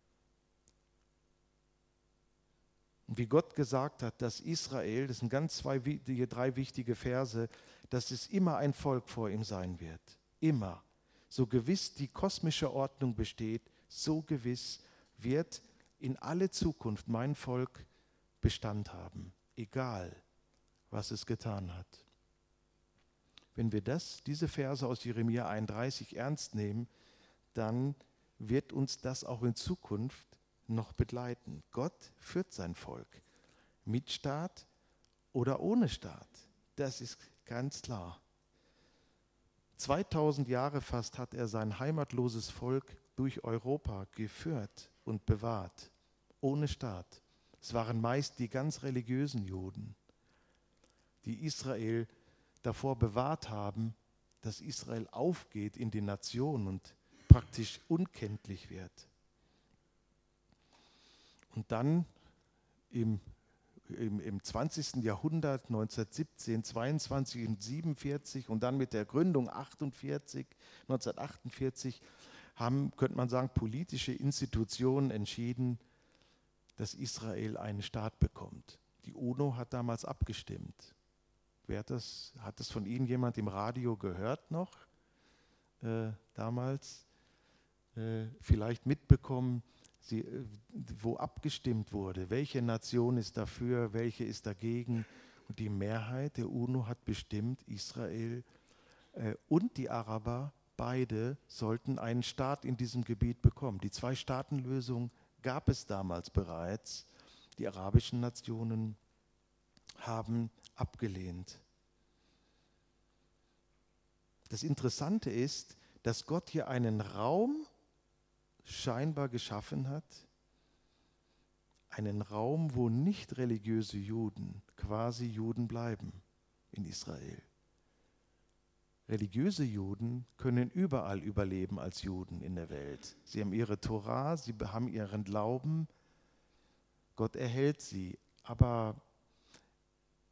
Und wie Gott gesagt hat, dass Israel, das sind drei wichtige Verse, dass es immer ein Volk vor ihm sein wird. Immer. So gewiss die kosmische Ordnung besteht, so gewiss wird in alle Zukunft mein Volk Bestand haben, egal was es getan hat. Wenn wir diese Verse aus Jeremia 31 ernst nehmen, dann wird uns das auch in Zukunft noch begleiten. Gott führt sein Volk mit Staat oder ohne Staat. Das ist ganz klar. 2000 Jahre fast hat er sein heimatloses Volk durch Europa geführt und bewahrt, ohne Staat. Es waren meist die ganz religiösen Juden, die Israel davor bewahrt haben, dass Israel aufgeht in die Nation und praktisch unkenntlich wird. Und dann im 20. Jahrhundert, 1917, 22 und 47 und dann mit der Gründung 1948, könnte man sagen, politische Institutionen entschieden, dass Israel einen Staat bekommt. Die UNO hat damals abgestimmt. Hat das von Ihnen jemand im Radio gehört noch? Damals? Vielleicht mitbekommen, wo abgestimmt wurde, welche Nation ist dafür, welche ist dagegen. Und die Mehrheit der UNO hat bestimmt, Israel und die Araber, beide sollten einen Staat in diesem Gebiet bekommen. Die Zwei-Staaten-Lösung gab es damals bereits. Die arabischen Nationen haben abgelehnt. Das Interessante ist, dass Gott hier einen Raum scheinbar geschaffen hat, einen Raum, wo nicht religiöse Juden quasi Juden bleiben in Israel. Religiöse Juden können überall überleben als Juden in der Welt. Sie haben ihre Torah, sie haben ihren Glauben, Gott erhält sie, aber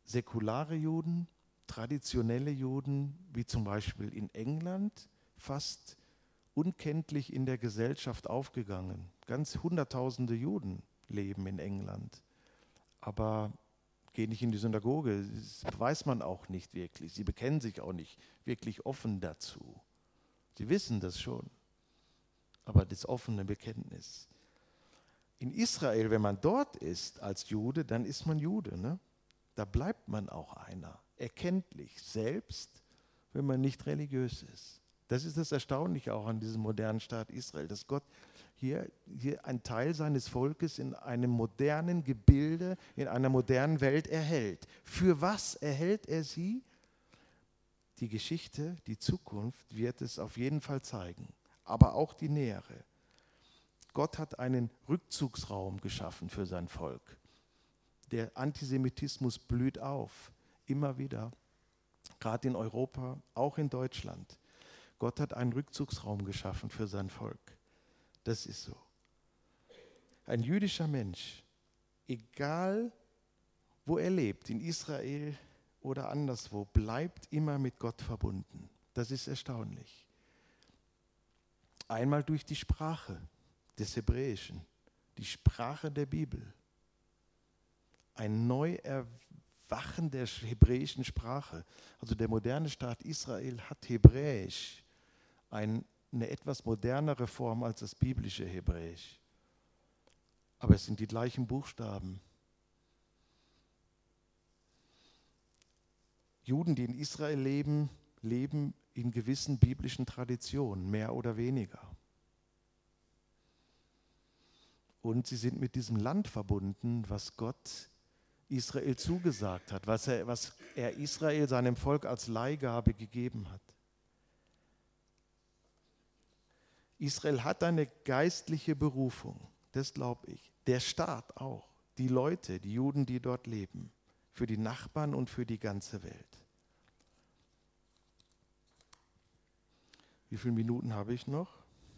säkulare Juden, traditionelle Juden, wie zum Beispiel in England, fast unkenntlich in der Gesellschaft aufgegangen. Ganz Hunderttausende Juden leben in England, aber gehen nicht in die Synagoge, das weiß man auch nicht wirklich. Sie bekennen sich auch nicht wirklich offen dazu. Sie wissen das schon, aber das offene Bekenntnis. In Israel, wenn man dort ist als Jude, dann ist man Jude. Ne? Da bleibt man auch einer, erkenntlich, selbst wenn man nicht religiös ist. Das ist das Erstaunliche auch an diesem modernen Staat Israel, dass Gott hier einen Teil seines Volkes in einem modernen Gebilde, in einer modernen Welt erhält. Für was erhält er sie? Die Geschichte, die Zukunft wird es auf jeden Fall zeigen, aber auch die nähere. Gott hat einen Rückzugsraum geschaffen für sein Volk. Der Antisemitismus blüht auf, immer wieder, gerade in Europa, auch in Deutschland. Gott hat einen Rückzugsraum geschaffen für sein Volk. Das ist so. Ein jüdischer Mensch, egal wo er lebt, in Israel oder anderswo, bleibt immer mit Gott verbunden. Das ist erstaunlich. Einmal durch die Sprache des Hebräischen, die Sprache der Bibel. Ein Neuerwachen der hebräischen Sprache. Also der moderne Staat Israel hat Hebräisch, eine etwas modernere Form als das biblische Hebräisch. Aber es sind die gleichen Buchstaben. Juden, die in Israel leben, leben in gewissen biblischen Traditionen, mehr oder weniger. Und sie sind mit diesem Land verbunden, was Gott Israel zugesagt hat, was er Israel, seinem Volk, als Leihgabe gegeben hat. Israel hat eine geistliche Berufung, das glaube ich. Der Staat auch, die Leute, die Juden, die dort leben, für die Nachbarn und für die ganze Welt. Wie viele Minuten habe ich noch?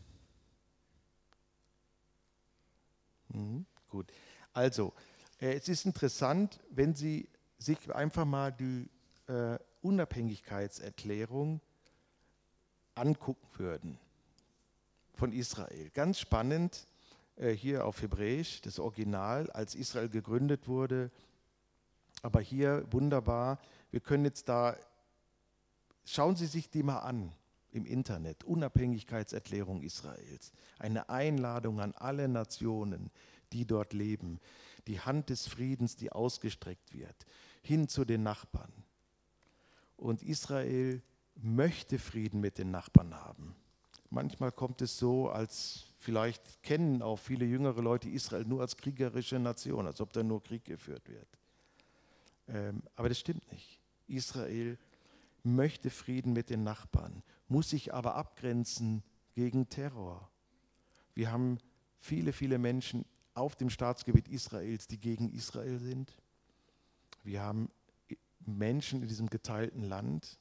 Gut. Also, es ist interessant, wenn Sie sich einfach mal die Unabhängigkeitserklärung angucken würden von Israel. Ganz spannend, hier auf Hebräisch, das Original, als Israel gegründet wurde. Aber hier wunderbar, wir können jetzt da, schauen Sie sich die mal an im Internet, Unabhängigkeitserklärung Israels. Eine Einladung an alle Nationen, die dort leben. Die Hand des Friedens, die ausgestreckt wird, hin zu den Nachbarn. Und Israel möchte Frieden mit den Nachbarn haben. Manchmal kommt es so, als vielleicht kennen auch viele jüngere Leute Israel nur als kriegerische Nation, als ob da nur Krieg geführt wird. Aber das stimmt nicht. Israel möchte Frieden mit den Nachbarn, muss sich aber abgrenzen gegen Terror. Wir haben viele, viele Menschen auf dem Staatsgebiet Israels, die gegen Israel sind. Wir haben Menschen in diesem geteilten Land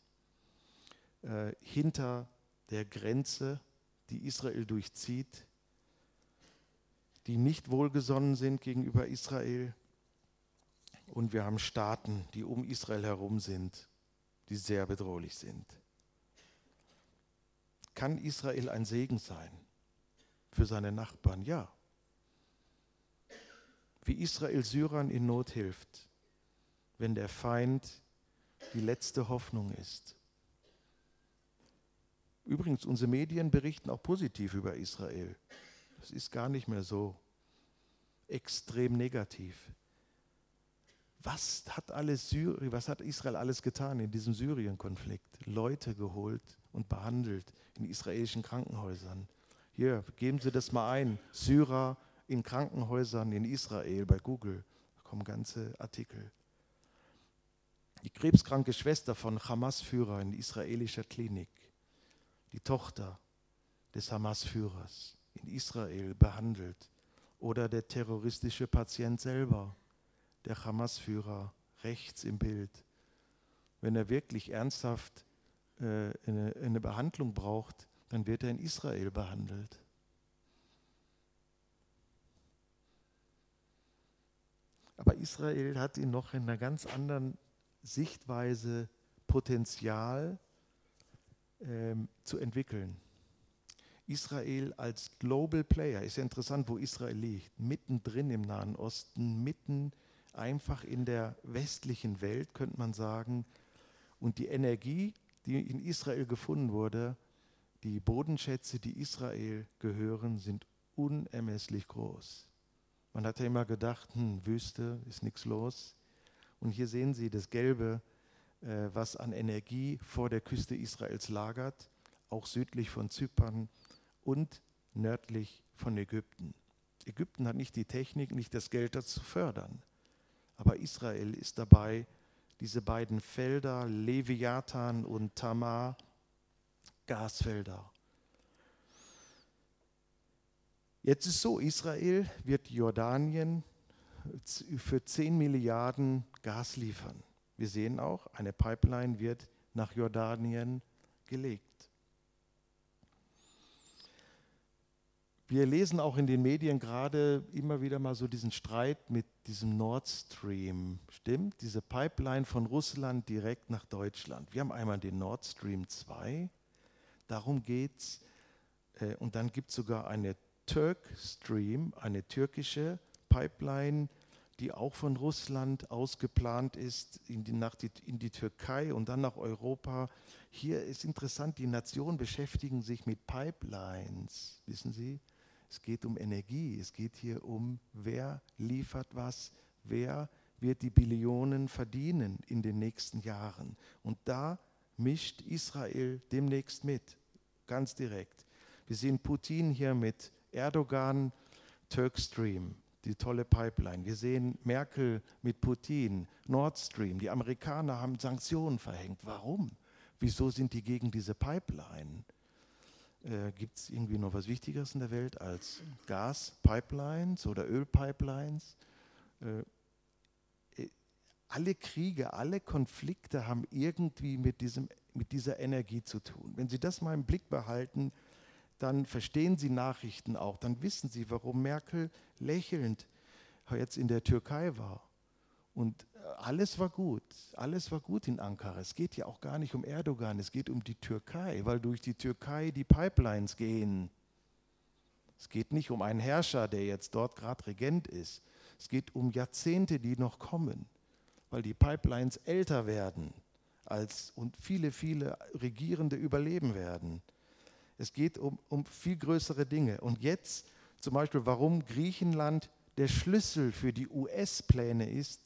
hinter der Grenze, die Israel durchzieht, die nicht wohlgesonnen sind gegenüber Israel. Und wir haben Staaten, die um Israel herum sind, die sehr bedrohlich sind. Kann Israel ein Segen sein für seine Nachbarn? Ja. Wie Israel Syrern in Not hilft, wenn der Feind die letzte Hoffnung ist. Übrigens, unsere Medien berichten auch positiv über Israel. Das ist gar nicht mehr so extrem negativ. Was hat Israel alles getan in diesem Syrien-Konflikt? Leute geholt und behandelt in israelischen Krankenhäusern. Hier, geben Sie das mal ein. Syrer in Krankenhäusern in Israel bei Google. Da kommen ganze Artikel. Die krebskranke Schwester von Hamas-Führer in israelischer Klinik. Die Tochter des Hamas-Führers in Israel behandelt. Oder der terroristische Patient selber, der Hamas-Führer rechts im Bild. Wenn er wirklich ernsthaft eine Behandlung braucht, dann wird er in Israel behandelt. Aber Israel hat ihn noch in einer ganz anderen Sichtweise, Potenzial zu entwickeln. Israel als Global Player, ist ja interessant, wo Israel liegt, mittendrin im Nahen Osten, mitten einfach in der westlichen Welt, könnte man sagen. Und die Energie, die in Israel gefunden wurde, die Bodenschätze, die Israel gehören, sind unermesslich groß. Man hat ja immer gedacht, Wüste, ist nichts los. Und hier sehen Sie das Gelbe, was an Energie vor der Küste Israels lagert, auch südlich von Zypern und nördlich von Ägypten. Ägypten hat nicht die Technik, nicht das Geld, das zu fördern. Aber Israel ist dabei, diese beiden Felder, Leviathan und Tamar, Gasfelder. Jetzt ist so, Israel wird Jordanien für 10 Milliarden Gas liefern. Wir sehen auch, eine Pipeline wird nach Jordanien gelegt. Wir lesen auch in den Medien gerade immer wieder mal so diesen Streit mit diesem Nord Stream. Stimmt? Diese Pipeline von Russland direkt nach Deutschland. Wir haben einmal den Nord Stream 2, darum geht es. Und dann gibt es sogar eine Turkstream, eine türkische Pipeline, die auch von Russland aus geplant ist, in die Türkei und dann nach Europa. Hier ist interessant, die Nationen beschäftigen sich mit Pipelines, wissen Sie? Es geht um Energie, es geht hier um, wer liefert was, wer wird die Billionen verdienen in den nächsten Jahren. Und da mischt Israel demnächst mit, ganz direkt. Wir sehen Putin hier mit Erdogan, Turkstream, die tolle Pipeline. Wir sehen Merkel mit Putin, Nord Stream. Die Amerikaner haben Sanktionen verhängt. Warum? Wieso sind die gegen diese Pipeline? Gibt es irgendwie noch was Wichtigeres in der Welt als Gaspipelines oder Ölpipelines? Alle Kriege, alle Konflikte haben irgendwie mit dieser Energie zu tun. Wenn Sie das mal im Blick behalten, dann verstehen Sie Nachrichten auch, dann wissen Sie, warum Merkel lächelnd jetzt in der Türkei war. Und alles war gut in Ankara. Es geht ja auch gar nicht um Erdogan, es geht um die Türkei, weil durch die Türkei die Pipelines gehen. Es geht nicht um einen Herrscher, der jetzt dort gerade Regent ist. Es geht um Jahrzehnte, die noch kommen, weil die Pipelines älter werden und viele, viele Regierende überleben werden. Es geht um viel größere Dinge. Und jetzt zum Beispiel, warum Griechenland der Schlüssel für die US-Pläne ist,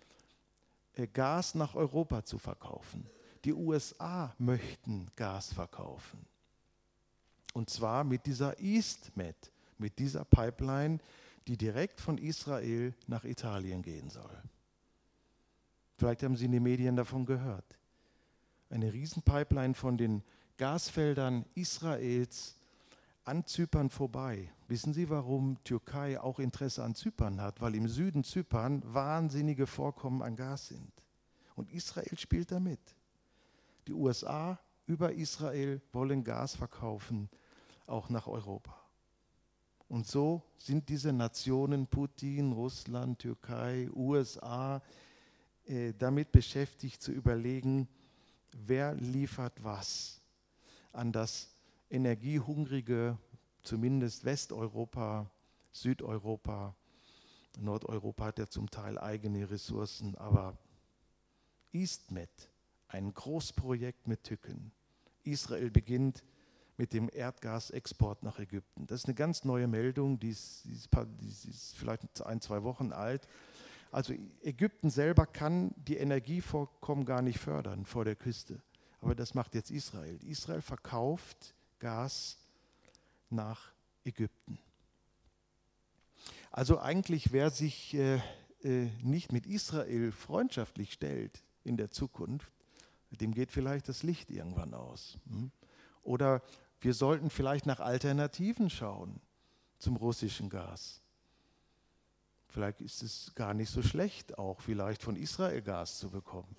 Gas nach Europa zu verkaufen. Die USA möchten Gas verkaufen. Und zwar mit dieser EastMed, mit dieser Pipeline, die direkt von Israel nach Italien gehen soll. Vielleicht haben Sie in den Medien davon gehört. Eine Riesenpipeline von den Gasfeldern Israels an Zypern vorbei. Wissen Sie, warum Türkei auch Interesse an Zypern hat? Weil im Süden Zypern wahnsinnige Vorkommen an Gas sind. Und Israel spielt damit. Die USA über Israel wollen Gas verkaufen, auch nach Europa. Und so sind diese Nationen, Putin, Russland, Türkei, USA, damit beschäftigt zu überlegen, wer liefert was an das energiehungrige, zumindest Westeuropa, Südeuropa, Nordeuropa hat ja zum Teil eigene Ressourcen, aber EastMed, ein Großprojekt mit Tücken. Israel beginnt mit dem Erdgasexport nach Ägypten. Das ist eine ganz neue Meldung, die ist vielleicht 1-2 Wochen alt. Also Ägypten selber kann die Energievorkommen gar nicht fördern vor der Küste. Aber das macht jetzt Israel. Israel verkauft Gas nach Ägypten. Also eigentlich, wer sich nicht mit Israel freundschaftlich stellt in der Zukunft, dem geht vielleicht das Licht irgendwann aus. Oder wir sollten vielleicht nach Alternativen schauen zum russischen Gas. Vielleicht ist es gar nicht so schlecht, auch vielleicht von Israel Gas zu bekommen.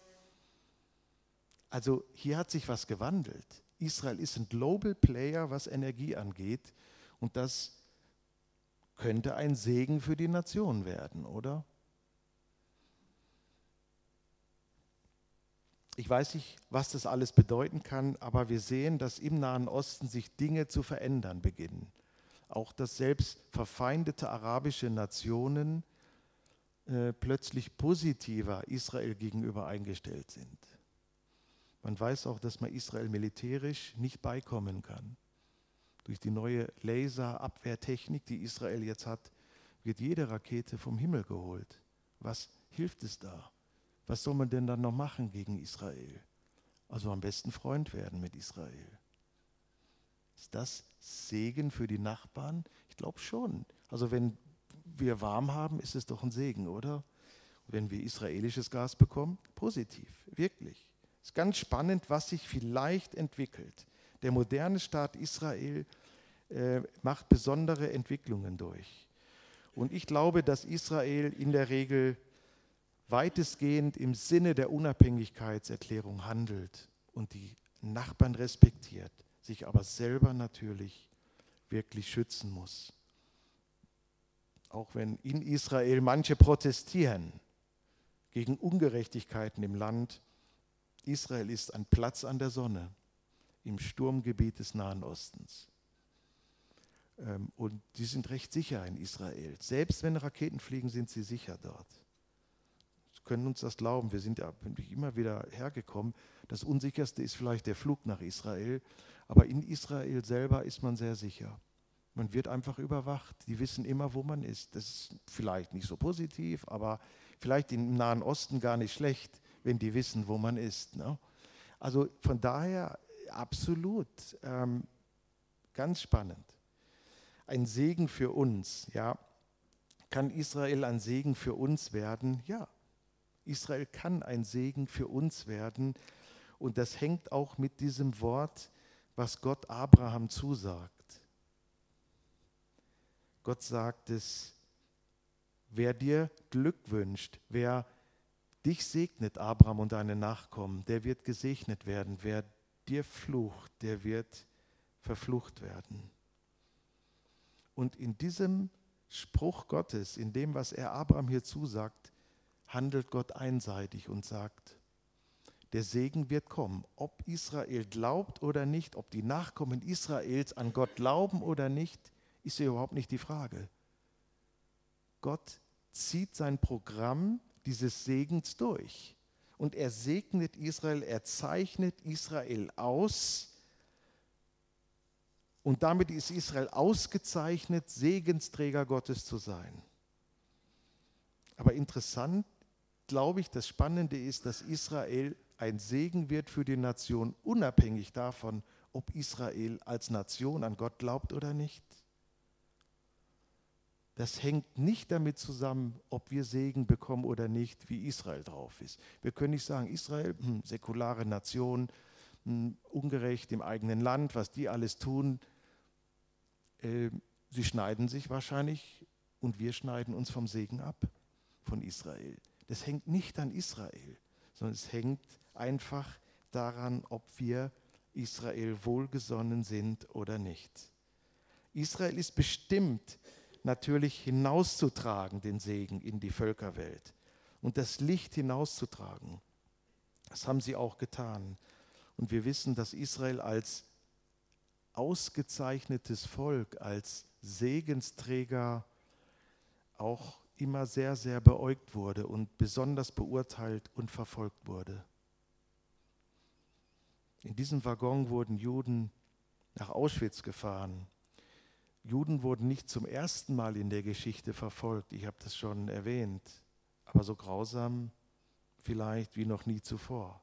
Also hier hat sich was gewandelt. Israel ist ein Global Player, was Energie angeht. Und das könnte ein Segen für die Nation werden, oder? Ich weiß nicht, was das alles bedeuten kann, aber wir sehen, dass im Nahen Osten sich Dinge zu verändern beginnen. Auch dass selbst verfeindete arabische Nationen plötzlich positiver Israel gegenüber eingestellt sind. Man weiß auch, dass man Israel militärisch nicht beikommen kann. Durch die neue Laserabwehrtechnik, die Israel jetzt hat, wird jede Rakete vom Himmel geholt. Was hilft es da? Was soll man denn dann noch machen gegen Israel? Also am besten Freund werden mit Israel. Ist das Segen für die Nachbarn? Ich glaube schon. Also wenn wir warm haben, ist es doch ein Segen, oder? Wenn wir israelisches Gas bekommen, positiv, wirklich. Es ist ganz spannend, was sich vielleicht entwickelt. Der moderne Staat Israel macht besondere Entwicklungen durch. Und ich glaube, dass Israel in der Regel weitestgehend im Sinne der Unabhängigkeitserklärung handelt und die Nachbarn respektiert, sich aber selber natürlich wirklich schützen muss. Auch wenn in Israel manche protestieren gegen Ungerechtigkeiten im Land, Israel ist ein Platz an der Sonne im Sturmgebiet des Nahen Ostens. Und die sind recht sicher in Israel. Selbst wenn Raketen fliegen, sind sie sicher dort. Wir können uns das glauben, wir sind ja immer wieder hergekommen. Das Unsicherste ist vielleicht der Flug nach Israel, aber in Israel selber ist man sehr sicher. Man wird einfach überwacht. Die wissen immer, wo man ist. Das ist vielleicht nicht so positiv, aber vielleicht im Nahen Osten gar nicht schlecht, wenn die wissen, wo man ist. Ne? Also von daher absolut ganz spannend. Ein Segen für uns, ja. Kann Israel ein Segen für uns werden? Ja, Israel kann ein Segen für uns werden. Und das hängt auch mit diesem Wort, was Gott Abraham zusagt. Gott sagt es, wer dir Glück wünscht, wer dich segnet, Abraham und deine Nachkommen, der wird gesegnet werden. Wer dir flucht, der wird verflucht werden. Und in diesem Spruch Gottes, in dem, was er Abraham hier zusagt, handelt Gott einseitig und sagt, der Segen wird kommen. Ob Israel glaubt oder nicht, ob die Nachkommen Israels an Gott glauben oder nicht, ist ja überhaupt nicht die Frage. Gott zieht sein Programm dieses Segens durch. Und er segnet Israel, er zeichnet Israel aus. Und damit ist Israel ausgezeichnet, Segensträger Gottes zu sein. Aber interessant, glaube ich, das Spannende ist, dass Israel ein Segen wird für die Nation, unabhängig davon, ob Israel als Nation an Gott glaubt oder nicht. Das hängt nicht damit zusammen, ob wir Segen bekommen oder nicht, wie Israel drauf ist. Wir können nicht sagen, Israel, säkulare Nation, ungerecht im eigenen Land, was die alles tun. Sie schneiden sich wahrscheinlich und wir schneiden uns vom Segen ab von Israel. Das hängt nicht an Israel, sondern es hängt einfach daran, ob wir Israel wohlgesonnen sind oder nicht. Israel ist bestimmt, natürlich hinauszutragen, den Segen in die Völkerwelt und das Licht hinauszutragen. Das haben sie auch getan. Und wir wissen, dass Israel als ausgezeichnetes Volk, als Segensträger auch immer sehr, sehr beäugt wurde und besonders beurteilt und verfolgt wurde. In diesem Waggon wurden Juden nach Auschwitz gefahren. Juden wurden nicht zum ersten Mal in der Geschichte verfolgt, ich habe das schon erwähnt, aber so grausam vielleicht wie noch nie zuvor.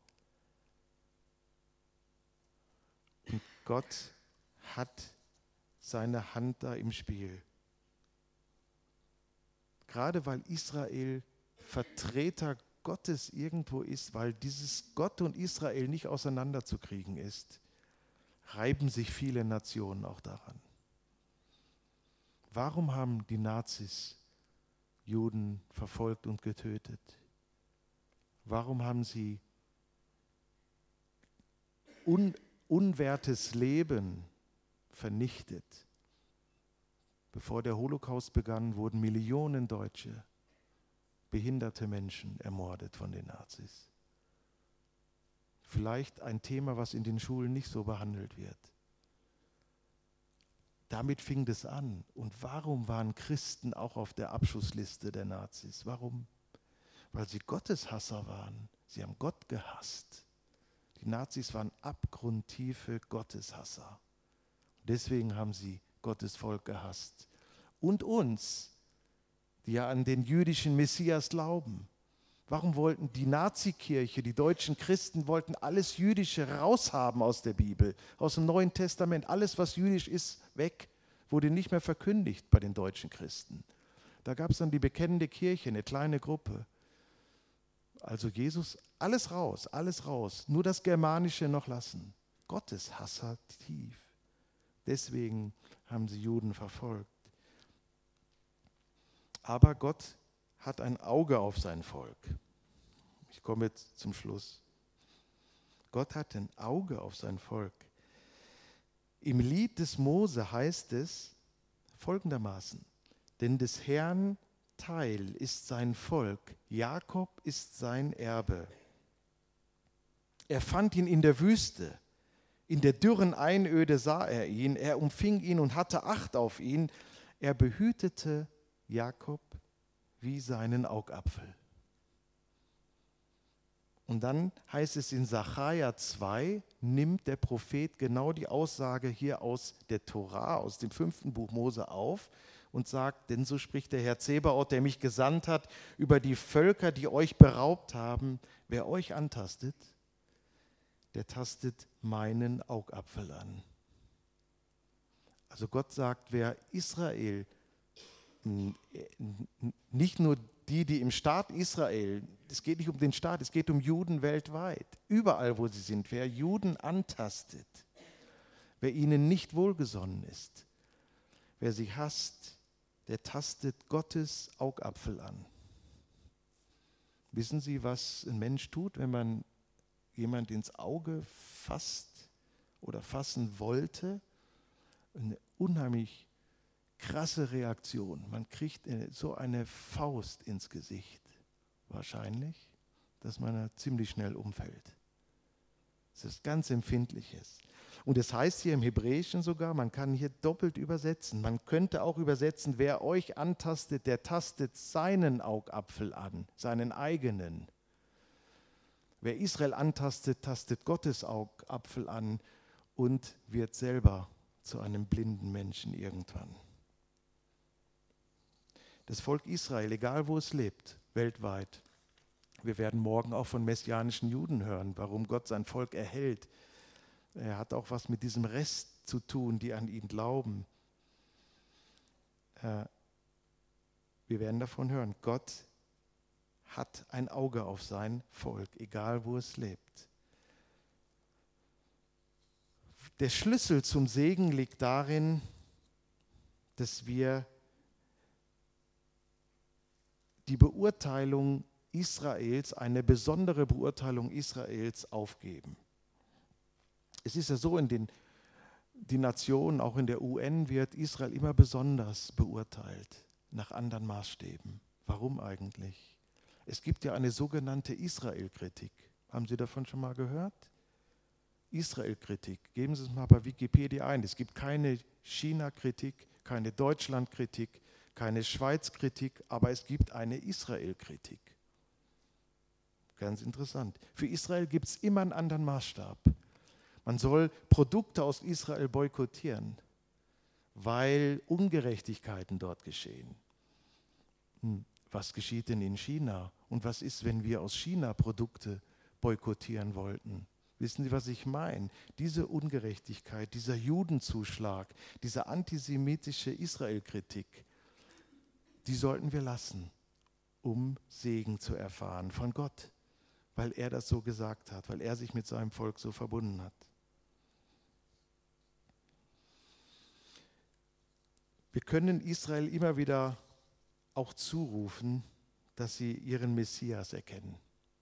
Und Gott hat seine Hand da im Spiel. Gerade weil Israel Vertreter Gottes irgendwo ist, weil dieses Gott und Israel nicht auseinanderzukriegen ist, reiben sich viele Nationen auch daran. Warum haben die Nazis Juden verfolgt und getötet? Warum haben sie unwertes Leben vernichtet? Bevor der Holocaust begann, wurden Millionen Deutsche, behinderte Menschen ermordet von den Nazis. vielleicht ein Thema, was in den Schulen nicht so behandelt wird. Damit fing das an. Und warum waren Christen auch auf der Abschussliste der Nazis? Warum? Weil sie Gotteshasser waren. Sie haben Gott gehasst. Die Nazis waren abgrundtiefe Gotteshasser. Deswegen haben sie Gottes Volk gehasst. Und uns, die ja an den jüdischen Messias glauben. Warum wollten die Nazikirche, die deutschen Christen, wollten alles Jüdische raushaben aus der Bibel, aus dem Neuen Testament. Alles, was jüdisch ist, weg, wurde nicht mehr verkündigt bei den deutschen Christen. Da gab es dann die bekennende Kirche, eine kleine Gruppe. Also Jesus, alles raus, nur das Germanische noch lassen. Gotteshasser tief. Deswegen haben sie Juden verfolgt. Aber Gott hat ein Auge auf sein Volk. Ich komme jetzt zum Schluss. Gott hat ein Auge auf sein Volk. Im Lied des Mose heißt es folgendermaßen: Denn des Herrn Teil ist sein Volk, Jakob ist sein Erbe. Er fand ihn in der Wüste, in der dürren Einöde sah er ihn, er umfing ihn und hatte Acht auf ihn, er behütete Jakob wie seinen Augapfel. Und dann heißt es in Sacharja 2, nimmt der Prophet genau die Aussage hier aus der Tora, aus dem 5. Buch Mose auf und sagt, denn so spricht der Herr Zebaoth, der mich gesandt hat, über die Völker, die euch beraubt haben, wer euch antastet, der tastet meinen Augapfel an. Also Gott sagt, wer Israel, nicht nur die im Staat Israel, es geht nicht um den Staat, es geht um Juden weltweit, überall wo sie sind, wer Juden antastet, wer ihnen nicht wohlgesonnen ist, wer sie hasst, der tastet Gottes Augapfel an. Wissen Sie, was ein Mensch tut, wenn man jemand ins Auge fasst oder fassen wollte? Eine unheimlich krasse Reaktion. Man kriegt so eine Faust ins Gesicht. Wahrscheinlich, dass man ziemlich schnell umfällt. Das ist ganz Empfindliches. Und es heißt hier im Hebräischen sogar, man kann hier doppelt übersetzen. Man könnte auch übersetzen, wer euch antastet, der tastet seinen Augapfel an, seinen eigenen. Wer Israel antastet, tastet Gottes Augapfel an und wird selber zu einem blinden Menschen irgendwann. Das Volk Israel, egal wo es lebt, weltweit. Wir werden morgen auch von messianischen Juden hören, warum Gott sein Volk erhält. Er hat auch was mit diesem Rest zu tun, die an ihn glauben. Wir werden davon hören. Gott hat ein Auge auf sein Volk, egal wo es lebt. Der Schlüssel zum Segen liegt darin, dass wir die Beurteilung Israels, eine besondere Beurteilung Israels aufgeben. Es ist ja so, die Nationen, auch in der UN, wird Israel immer besonders beurteilt, nach anderen Maßstäben. Warum eigentlich? Es gibt ja eine sogenannte Israel-Kritik. Haben Sie davon schon mal gehört? Israel-Kritik. Geben Sie es mal bei Wikipedia ein. Es gibt keine China-Kritik, keine Deutschland-Kritik, keine Schweiz-Kritik, aber es gibt eine Israel-Kritik. Ganz interessant. Für Israel gibt es immer einen anderen Maßstab. Man soll Produkte aus Israel boykottieren, weil Ungerechtigkeiten dort geschehen. Was geschieht denn in China? Und was ist, wenn wir aus China Produkte boykottieren wollten? Wissen Sie, was ich meine? Diese Ungerechtigkeit, dieser Judenzuschlag, diese antisemitische Israel-Kritik, die sollten wir lassen, um Segen zu erfahren von Gott, weil er das so gesagt hat, weil er sich mit seinem Volk so verbunden hat. Wir können Israel immer wieder auch zurufen, dass sie ihren Messias erkennen,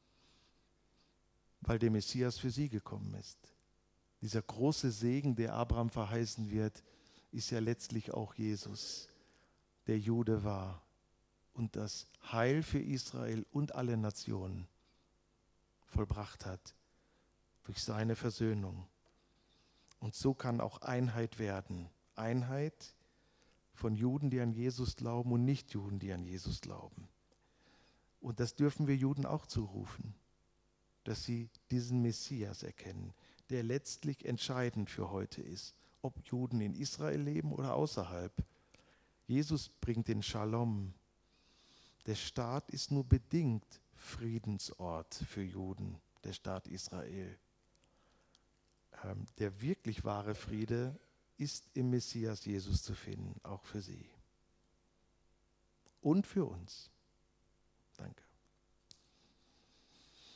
weil der Messias für sie gekommen ist. Dieser große Segen, der Abraham verheißen wird, ist ja letztlich auch Jesus, der Jude war und das Heil für Israel und alle Nationen vollbracht hat, durch seine Versöhnung. Und so kann auch Einheit werden. Einheit von Juden, die an Jesus glauben und Nichtjuden, die an Jesus glauben. Und das dürfen wir Juden auch zurufen, dass sie diesen Messias erkennen, der letztlich entscheidend für heute ist, ob Juden in Israel leben oder außerhalb. Jesus bringt den Shalom. Der Staat ist nur bedingt Friedensort für Juden, der Staat Israel. Der wirklich wahre Friede ist im Messias Jesus zu finden, auch für sie und für uns.